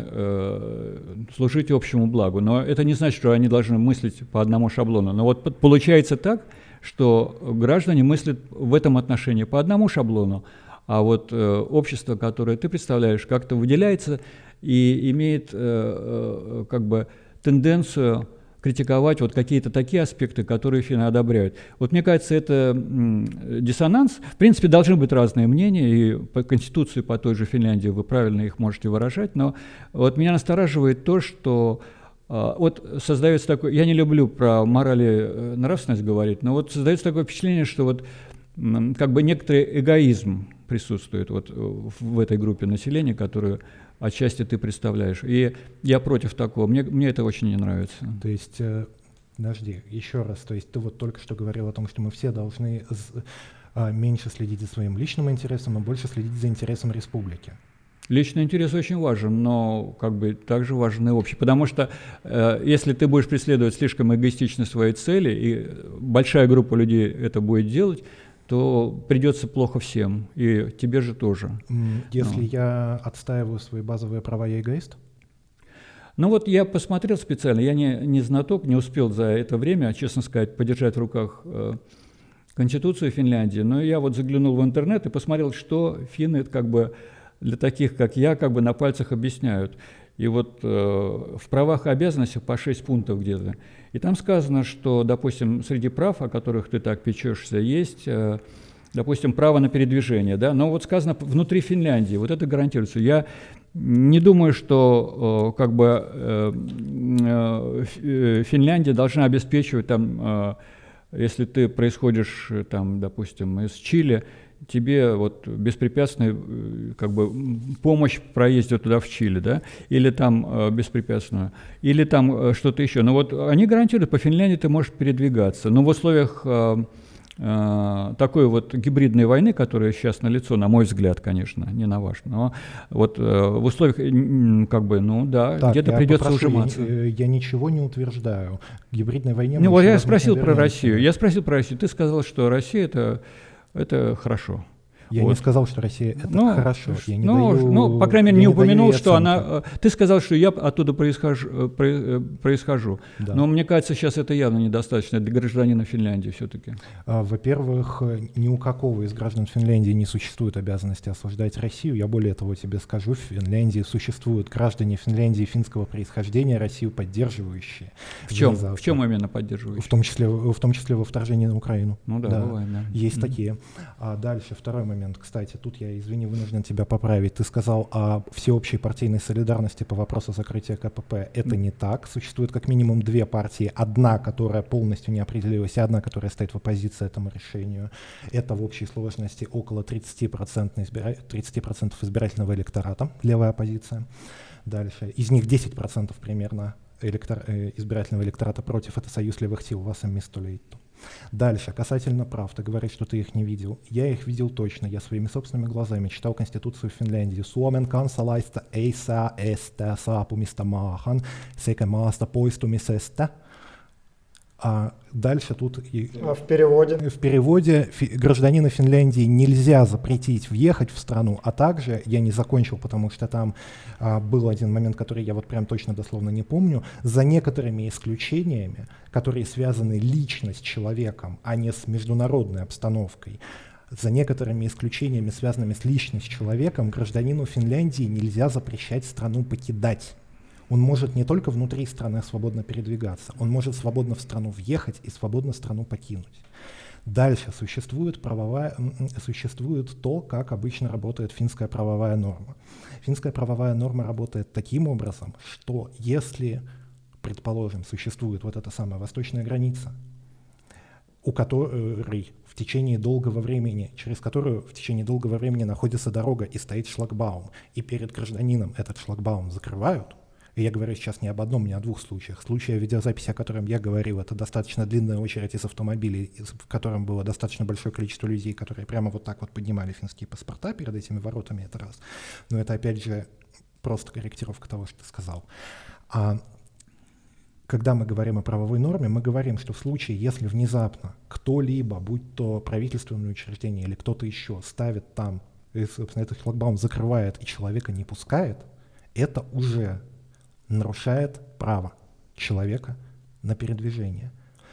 э, служить общему благу. Но это не значит, что они должны мыслить по одному шаблону. Но вот получается так, что граждане мыслят в этом отношении по одному шаблону, а вот э, общество, которое ты представляешь, как-то выделяется и имеет э, э, как бы тенденцию критиковать вот какие-то такие аспекты, которые финны одобряют. Вот мне кажется, это м, диссонанс. В принципе, должны быть разные мнения, и по Конституции, по той же Финляндии вы правильно их можете выражать, но вот меня настораживает то, что вот создается такое, я не люблю про мораль и нравственность говорить, но вот создается такое впечатление, что вот как бы некоторый эгоизм присутствует вот в этой группе населения, которую отчасти ты представляешь. И я против такого, мне, мне это очень не нравится.
То есть, э, подожди, еще раз, то есть ты вот только что говорил о том, что мы все должны э, меньше следить за своим личным интересом, а больше следить за интересом республики.
Личный интерес очень важен, но как бы также важен и общий. Потому что э, если ты будешь преследовать слишком эгоистично свои цели, и большая группа людей это будет делать, то придется плохо всем, и тебе же тоже.
Если
ну.
я отстаиваю свои базовые права, я эгоист?
Ну вот я посмотрел специально, я не, не знаток, не успел за это время, честно сказать, подержать в руках э, Конституцию Финляндии, но я вот заглянул в интернет и посмотрел, что финны как бы для таких, как я, как бы на пальцах объясняют. И вот э, в правах и обязанностях по шесть пунктов где-то. И там сказано, что, допустим, среди прав, о которых ты так печешься, есть, э, допустим, право на передвижение. Да? Но вот сказано внутри Финляндии, вот это гарантируется. Я не думаю, что э, как бы, э, э, Финляндия должна обеспечивать, там, э, если ты происходишь, там, допустим, из Чили, тебе вот беспрепятственную как бы помощь в проезде туда в Чили, да, или там э, беспрепятственную, или там э, что-то еще. Но вот они гарантируют, по Финляндии ты можешь передвигаться. Но в условиях э, э, такой вот гибридной войны, которая сейчас налицо, на мой взгляд, конечно, не на ваш, но вот э, в условиях э, как бы, ну да, так, где-то придется попрошу, ужиматься.
Я, я ничего не утверждаю. К гибридной войне...
Ну, вот я спросил про Россию. Я спросил про Россию. Ты сказал, что Россия это... Это хорошо.
Я вот. не сказал, что Россия это
ну,
хорошо. Я не
ну,
даю,
ну, по крайней мере, не упомянул, что
оценки.
она... Ты сказал, что я оттуда происхожу. происхожу. Да. Но мне кажется, сейчас это явно недостаточно для гражданина Финляндии все-таки.
А, во-первых, ни у какого из граждан Финляндии не существует обязанности осуждать Россию. Я более того тебе скажу, в Финляндии существуют граждане Финляндии финского происхождения, Россию поддерживающие.
В чем, в чем именно поддерживающие?
В том числе, в том числе во вторжении на Украину.
Ну да, да. бывает, да.
Есть mm-hmm. такие. А дальше, второй момент. Кстати, тут я, извини, вынужден тебя поправить. Ты сказал о всеобщей партийной солидарности по вопросу закрытия КПП. Это не так. Существует как минимум две партии. Одна, которая полностью не определилась, и одна, которая стоит в оппозиции этому решению. Это в общей сложности около тридцать процентов, избира... тридцать процентов избирательного электората, левая оппозиция. Дальше. Из них десять процентов примерно электор... избирательного электората против. Это союз левых сил, Vasemmistoliitto. Дальше, касательно прав, ты говоришь, что ты их не видел. Я их видел точно, я своими собственными глазами читал Конституцию Финляндии. Suomen kansalaista ei saa estää saapumista maahan sekä maasta poistumisesta. А дальше тут... И,
а в переводе?
В переводе фи, гражданина Финляндии нельзя запретить въехать в страну, а также, я не закончил, потому что там а, был один момент, который я вот прям точно дословно не помню, за некоторыми исключениями, которые связаны лично с человеком, а не с международной обстановкой, за некоторыми исключениями, связанными с лично с человеком, гражданину Финляндии нельзя запрещать страну покидать. Он может не только внутри страны свободно передвигаться, он может свободно в страну въехать и свободно страну покинуть. Дальше существует, правовая, существует то, как обычно работает финская правовая норма. Финская правовая норма работает таким образом, что если, предположим, существует вот эта самая восточная граница, у которой в течение долгого времени, через которую в течение долгого времени находится дорога и стоит шлагбаум, и перед гражданином этот шлагбаум закрывают, И я говорю сейчас не об одном, не о двух случаях. Случай видеозаписи, о котором я говорил, это достаточно длинная очередь из автомобилей, в котором было достаточно большое количество людей, которые прямо вот так вот поднимали финские паспорта перед этими воротами, это раз. Но это, опять же, просто корректировка того, что ты сказал. А когда мы говорим о правовой норме, мы говорим, что в случае, если внезапно кто-либо, будь то правительственное учреждение или кто-то еще, ставит там, и, собственно, этот шлагбаум закрывает и человека не пускает, это уже нарушает право человека на передвижение.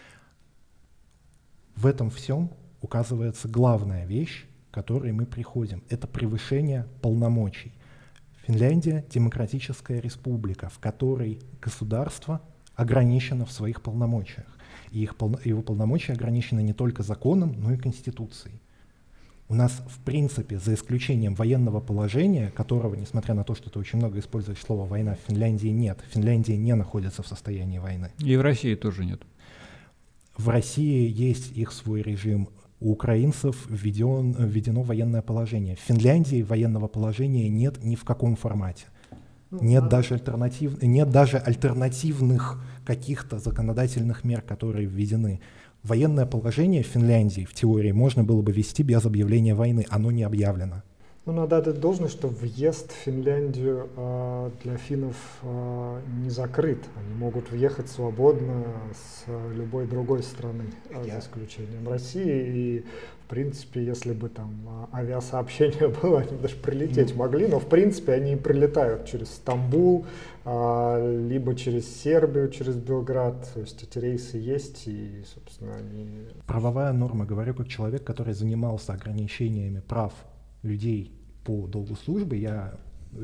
В этом всем указывается главная вещь, к которой мы приходим. Это превышение полномочий. Финляндия — демократическая республика, в которой государство ограничено в своих полномочиях. И их полно, его полномочия ограничены не только законом, но и Конституцией. У нас, в принципе, за исключением военного положения, которого, несмотря на то, что ты очень много используешь слово «война», в Финляндии нет. Финляндия не находится в состоянии войны.
И в России тоже нет.
В России есть их свой режим. У украинцев введен, введено военное положение. В Финляндии военного положения нет ни в каком формате. Нет даже, альтернатив, нет даже альтернативных каких-то законодательных мер, которые введены. Военное положение в Финляндии в теории можно было бы ввести без объявления войны, оно не объявлено.
Ну, надо отдать должное, что въезд в Финляндию э, для финнов э, не закрыт. Они могут въехать свободно с любой другой страны, э, за исключением России. И, в принципе, если бы там авиасообщение было, они даже прилететь могли, но, в принципе, они прилетают через Стамбул, э, либо через Сербию, через Белград. То есть эти рейсы есть, и, собственно, они...
Правовая норма, говорю как человек, который занимался ограничениями прав людей по долгу службы. Я,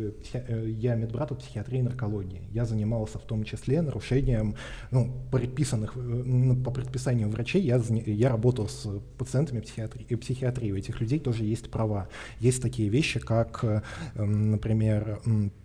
я медбрат по психиатрии и наркологии. Я занимался в том числе нарушением, ну, предписанных, по предписанию врачей, я, я работал с пациентами психиатрии, психиатрии. У этих людей тоже есть права. Есть такие вещи, как, например,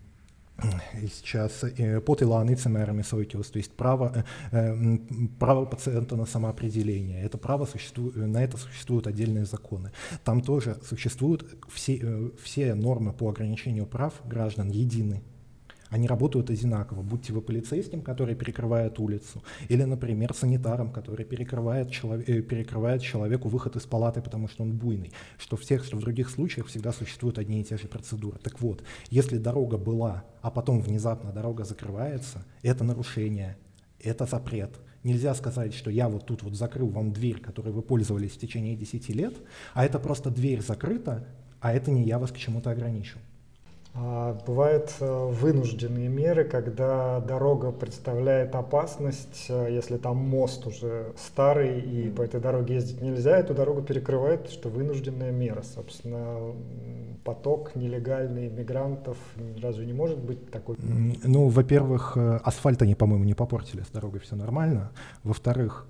сейчас potilaan itsemääräämisoikeus, то есть право, э, право пациента на самоопределение. Это право существует, на это существуют отдельные законы. Там тоже существуют все, э, все нормы по ограничению прав граждан едины. Они работают одинаково, будьте вы полицейским, который перекрывает улицу, или, например, санитаром, который перекрывает, челов... перекрывает человеку выход из палаты, потому что он буйный. Что в тех, что в других случаях всегда существуют одни и те же процедуры. Так вот, если дорога была, а потом внезапно дорога закрывается, это нарушение, это запрет. Нельзя сказать, что я вот тут вот закрыл вам дверь, которой вы пользовались в течение десяти лет, а это просто дверь закрыта, а это не я вас к чему-то ограничу.
Бывают вынужденные меры, когда дорога представляет опасность, если там мост уже старый и по этой дороге ездить нельзя, эту дорогу перекрывает, что вынужденная мера. Собственно, поток нелегальных мигрантов разве не может быть такой?
Ну, во-первых, асфальт они, по-моему, не попортили, с дорогой все нормально. Во-вторых,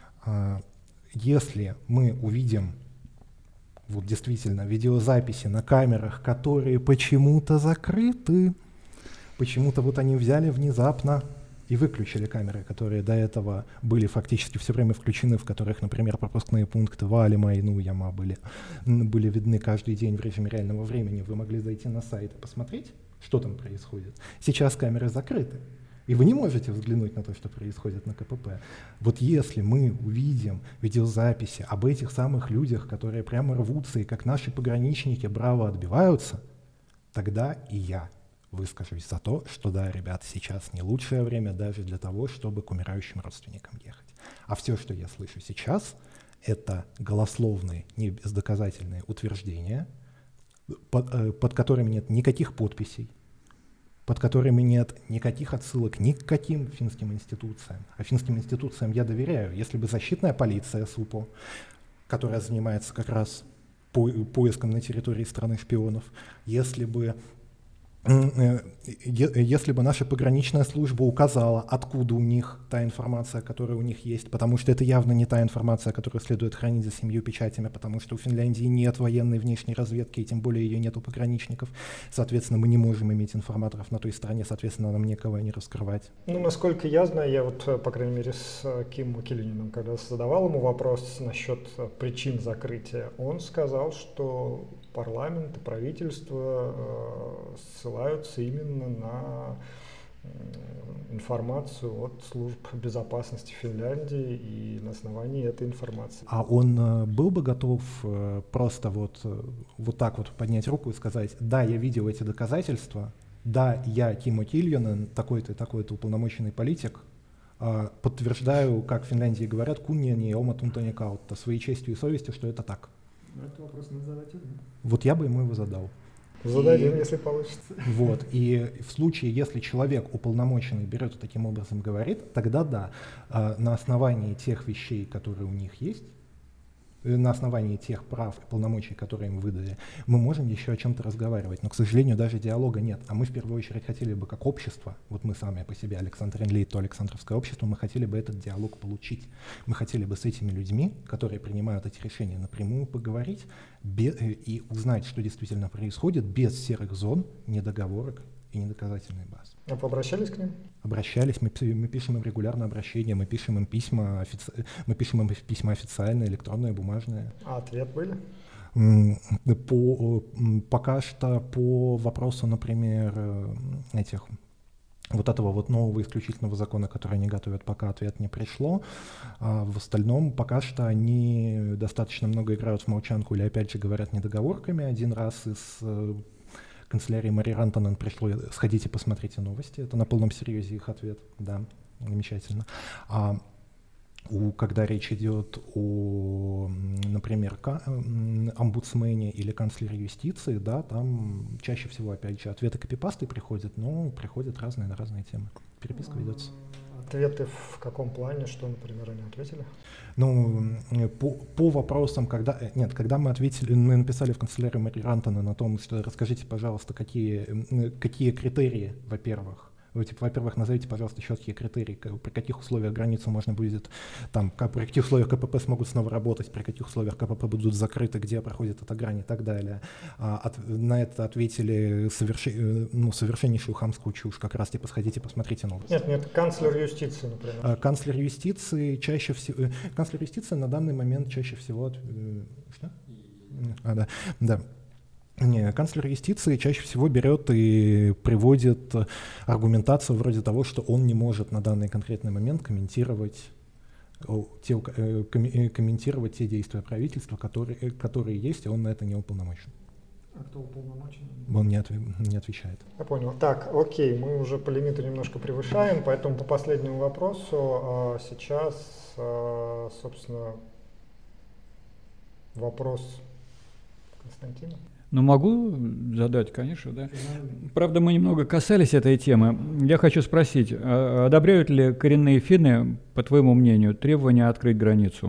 если мы увидим вот действительно видеозаписи на камерах, которые почему-то закрыты, почему-то вот они взяли внезапно и выключили камеры, которые до этого были фактически все время включены, в которых, например, пропускные пункты Валима и Нуяма были, были видны каждый день в режиме реального времени. Вы могли зайти на сайт и посмотреть, что там происходит. Сейчас камеры закрыты, и вы не можете взглянуть на то, что происходит на КПП. Вот если мы увидим видеозаписи об этих самых людях, которые прямо рвутся и как наши пограничники браво отбиваются, тогда и я выскажусь за то, что да, ребят, сейчас не лучшее время даже для того, чтобы к умирающим родственникам ехать. А все, что я слышу сейчас, это голословные, не бездоказательные утверждения, под, под которыми нет никаких подписей, под которыми нет никаких отсылок ни к каким финским институциям. А финским институциям я доверяю. Если бы защитная полиция СУПО, которая занимается как раз по поиском на территории страны шпионов, если бы Если бы наша пограничная служба указала, откуда у них та информация, которая у них есть, потому что это явно не та информация, которую следует хранить за семью печатями, потому что у Финляндии нет военной внешней разведки, и тем более ее нет у пограничников. Соответственно, мы не можем иметь информаторов на той стороне, соответственно, нам некого не раскрывать.
Ну, насколько я знаю, я вот, по крайней мере, с Кимом Килининым, когда задавал ему вопрос насчет причин закрытия, он сказал, что парламент и правительство э, ссылаются именно на информацию от служб безопасности Финляндии и на основании этой информации.
А он э, был бы готов э, просто вот, э, вот так вот поднять руку и сказать: да, я видел эти доказательства, да, я Тимо Кильонен, такой-то и такой-то уполномоченный политик, э, подтверждаю, как в Финляндии говорят, куннини ома тунтани каутта, своей честью и совестью, что это так.
Это вопрос надо задать ему.
Вот я бы ему его задал.
Зададим,
и,
если получится.
Вот, и в случае, если человек уполномоченный берет и таким образом говорит, тогда да, на основании тех вещей, которые у них есть, на основании тех прав и полномочий, которые им выдали, мы можем еще о чем-то разговаривать. Но, к сожалению, даже диалога нет. А мы в первую очередь хотели бы как общество, вот мы сами по себе, Александр Энлит, то Александровское общество, мы хотели бы этот диалог получить. Мы хотели бы с этими людьми, которые принимают эти решения, напрямую поговорить без, и узнать, что действительно происходит, без серых зон, недоговорок и недоказательной базы.
А вы обращались к ним?
Обращались, мы, мы пишем им регулярно обращения, мы пишем им письма, офици... мы пишем им письма официальные, электронные, бумажные.
А ответ были?
По, пока что по вопросу, например, этих, вот этого вот нового исключительного закона, который они готовят, пока ответ не пришло. А в остальном пока что они достаточно много играют в молчанку или опять же говорят недоговорками. Один раз из канцелярии Мари Рантанен пришло: сходите, посмотрите новости. Это на полном серьезе их ответ. Да, замечательно. А у, когда речь идет о, например, ка, омбудсмене или канцлере юстиции, да, там чаще всего, опять же, ответы копипасты приходят, но приходят разные на разные темы. Переписка ведется.
Ответы в каком плане, что, например, они ответили?
Ну, по, по вопросам, когда... Нет, когда мы ответили, мы написали в канцелярию Мари Рантанен о том, что расскажите, пожалуйста, какие, какие критерии, во-первых, Вы, типа, во-первых, назовите, пожалуйста, четкие критерии, при каких условиях границу можно будет, там, как, при каких условиях КПП смогут снова работать, при каких условиях КПП будут закрыты, где проходит эта грань и так далее. А, от, на это ответили соверши, ну, совершеннейшую хамскую чушь, как раз, типа, сходите, посмотрите новости.
Нет, нет, канцлер юстиции, например.
А, канцлер юстиции чаще всего, канцлер юстиции на данный момент чаще всего, что? А, да, да. Не, канцлер юстиции чаще всего берет и приводит аргументацию вроде того, что он не может на данный конкретный момент комментировать те, комментировать те действия правительства, которые, которые есть, и он на это не уполномочен.
А кто уполномочен?
Он не, отв... не отвечает.
Я понял. Так, окей, мы уже по лимиту немножко превышаем, поэтому по последнему вопросу сейчас, собственно, вопрос Константина.
Ну, могу задать, конечно, да. Правда, мы немного касались этой темы. Я хочу спросить, а одобряют ли коренные финны, по твоему мнению, требования открыть границу?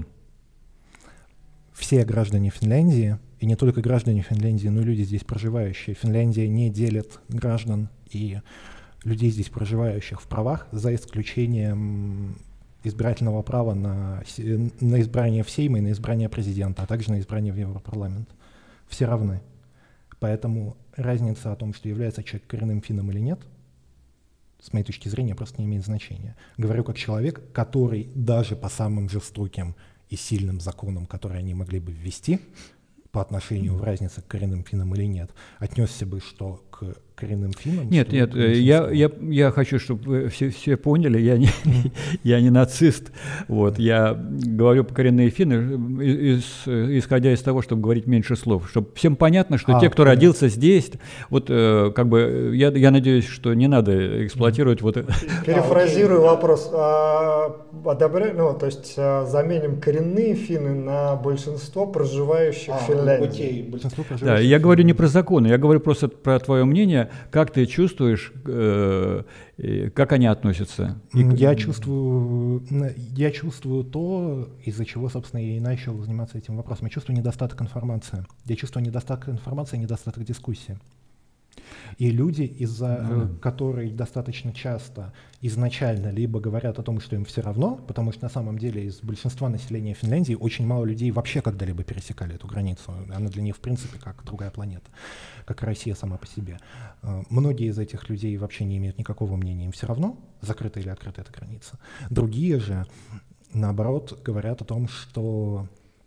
Все граждане Финляндии, и не только граждане Финляндии, но и люди здесь проживающие. Финляндия не делит граждан и людей здесь проживающих в правах, за исключением избирательного права на, на избрание в Сейм и на избрание президента, а также на избрание в Европарламент. Все равны. Поэтому разница о том, что является человек коренным финном или нет, с моей точки зрения, просто не имеет значения. Говорю как человек, который даже по самым жестоким и сильным законам, которые они могли бы ввести по отношению в разнице к коренным финнам или нет, отнесся бы, что к коренным финнам...
Нет, нет, я, я, я хочу, чтобы все, все поняли, я не, я не нацист, вот, я говорю по коренные финны, из, исходя из того, чтобы говорить меньше слов, чтобы всем понятно, что а, те, кто понятно. родился здесь, вот, как бы, я, я надеюсь, что не надо эксплуатировать вот...
Перефразирую вопрос, а, одобря... ну, то есть а, заменим коренные финны на большинство проживающих а, в Финляндии.
Окей, большинство проживающих.
Да, я говорю не про законы, я говорю просто про твое мнение. Как ты чувствуешь, э, как они относятся?
Я чувствую, я чувствую то, из-за чего, собственно, я и начал заниматься этим вопросом. Я чувствую недостаток информации. Я чувствую недостаток информации, недостаток дискуссии. И люди, из-за mm. которых достаточно часто изначально либо говорят о том, что им все равно, потому что на самом деле из большинства населения Финляндии очень мало людей вообще когда-либо пересекали эту границу. Она для них в принципе как другая планета, как Россия сама по себе. Многие из этих людей вообще не имеют никакого мнения, им все равно, закрыта или открыта эта граница. Другие же, наоборот, говорят о том, что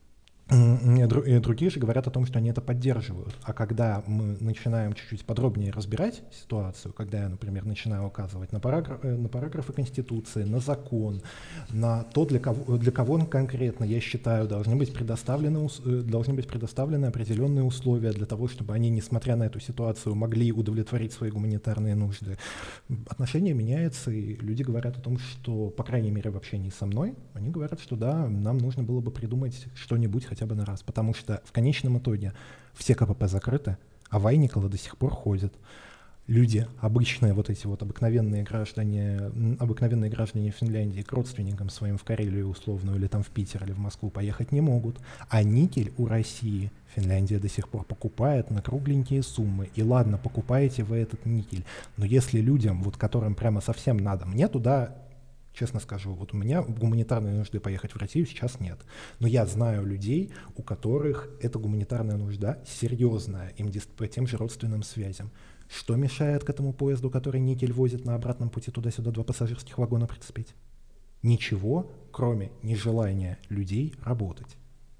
И другие же говорят о том, что они это поддерживают. А когда мы начинаем чуть-чуть подробнее разбирать ситуацию, когда я, например, начинаю указывать на, параграф, на параграфы Конституции, на закон, на то, для кого, для кого конкретно, я считаю, должны быть предоставлены, должны быть предоставлены определенные условия для того, чтобы они, несмотря на эту ситуацию, могли удовлетворить свои гуманитарные нужды, отношение меняется, и люди говорят о том, что, по крайней мере, в общении со мной, они говорят, что да, нам нужно было бы придумать что-нибудь хотя бы на раз, потому что в конечном итоге все КПП закрыты, а Вайникалы до сих пор ходят. Люди, обычные вот эти вот обыкновенные граждане, обыкновенные граждане Финляндии к родственникам своим в Карелию условную или там в Питер или в Москву поехать не могут. А никель у России Финляндия до сих пор покупает на кругленькие суммы. И ладно, покупаете вы этот никель, но если людям, вот которым прямо совсем надо, мне туда... Честно скажу, вот у меня гуманитарной нужды поехать в Россию сейчас нет. Но я знаю людей, у которых эта гуманитарная нужда серьезная, им по тем же родственным связям. Что мешает к этому поезду, который никель возит на обратном пути туда-сюда, два пассажирских вагона прицепить? Ничего, кроме нежелания людей работать.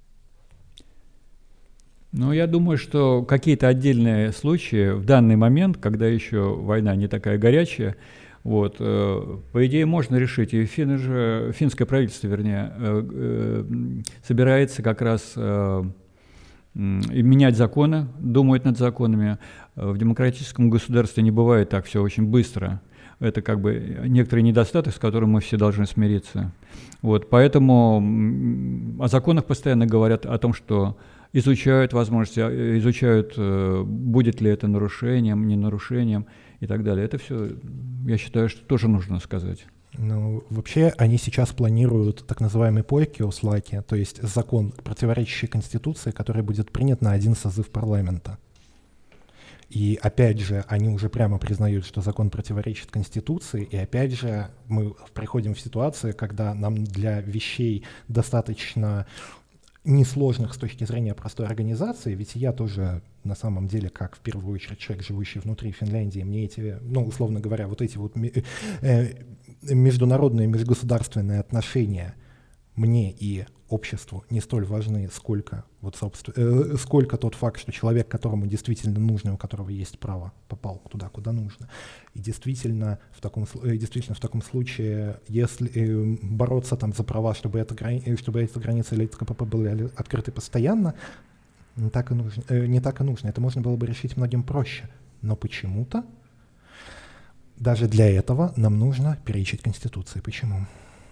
Ну, я думаю, что какие-то отдельные случаи в данный момент, когда еще война не такая горячая, вот, э, по идее, можно решить. И финны же, финское правительство, вернее, э, э, собирается как раз э, э, менять законы, думает над законами. В демократическом государстве не бывает так все очень быстро. Это как бы некоторый недостаток, с которым мы все должны смириться. Вот, поэтому о законах постоянно говорят о том, что изучают возможности, изучают, э, будет ли это нарушением, не нарушением и так далее. Это все, я считаю, что тоже нужно сказать.
Ну, вообще, они сейчас планируют так называемый поиккиуслаки, то есть закон, противоречащий Конституции, который будет принят на один созыв парламента. И опять же, они уже прямо признают, что закон противоречит Конституции, и опять же мы приходим в ситуацию, когда нам для вещей достаточно несложных с точки зрения простой организации, ведь я тоже на самом деле, как в первую очередь человек, живущий внутри Финляндии, мне эти, ну, условно говоря, вот эти вот международные, межгосударственные отношения мне и обществу не столь важны, сколько, вот, собственно, э, сколько тот факт, что человек, которому действительно нужно, у которого есть право, попал туда, куда нужно. И действительно в таком, э, действительно в таком случае, если э, бороться там за права, чтобы, это, чтобы эти границы или КПП были открыты постоянно, не так и нужно, э, не так и нужно. Это можно было бы решить многим проще. Но почему-то даже для этого нам нужно перечить Конституции. Почему?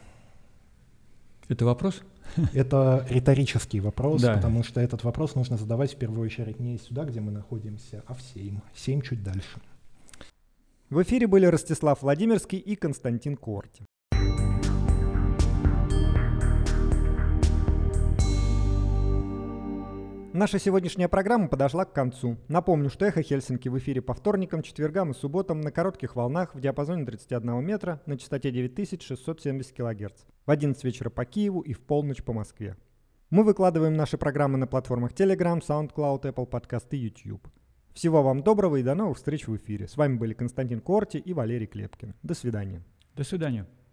Это вопрос?
Это риторический вопрос,
да.
Потому что этот вопрос нужно задавать в первую очередь не сюда, где мы находимся, а в Сейм. Сейм чуть дальше.
В эфире были Ростислав Владимирский и Константин Корти. Наша сегодняшняя программа подошла к концу. Напомню, что «Эхо Хельсинки» в эфире по вторникам, четвергам и субботам на коротких волнах в диапазоне тридцать один метра на частоте девять тысяч шестьсот семьдесят килогерц, в одиннадцать вечера по Киеву и в полночь по Москве. Мы выкладываем наши программы на платформах Telegram, SoundCloud, Apple Podcast и YouTube. Всего вам доброго и до новых встреч в эфире. С вами были Константин Корти и Валерий Клепкин. До свидания.
До свидания.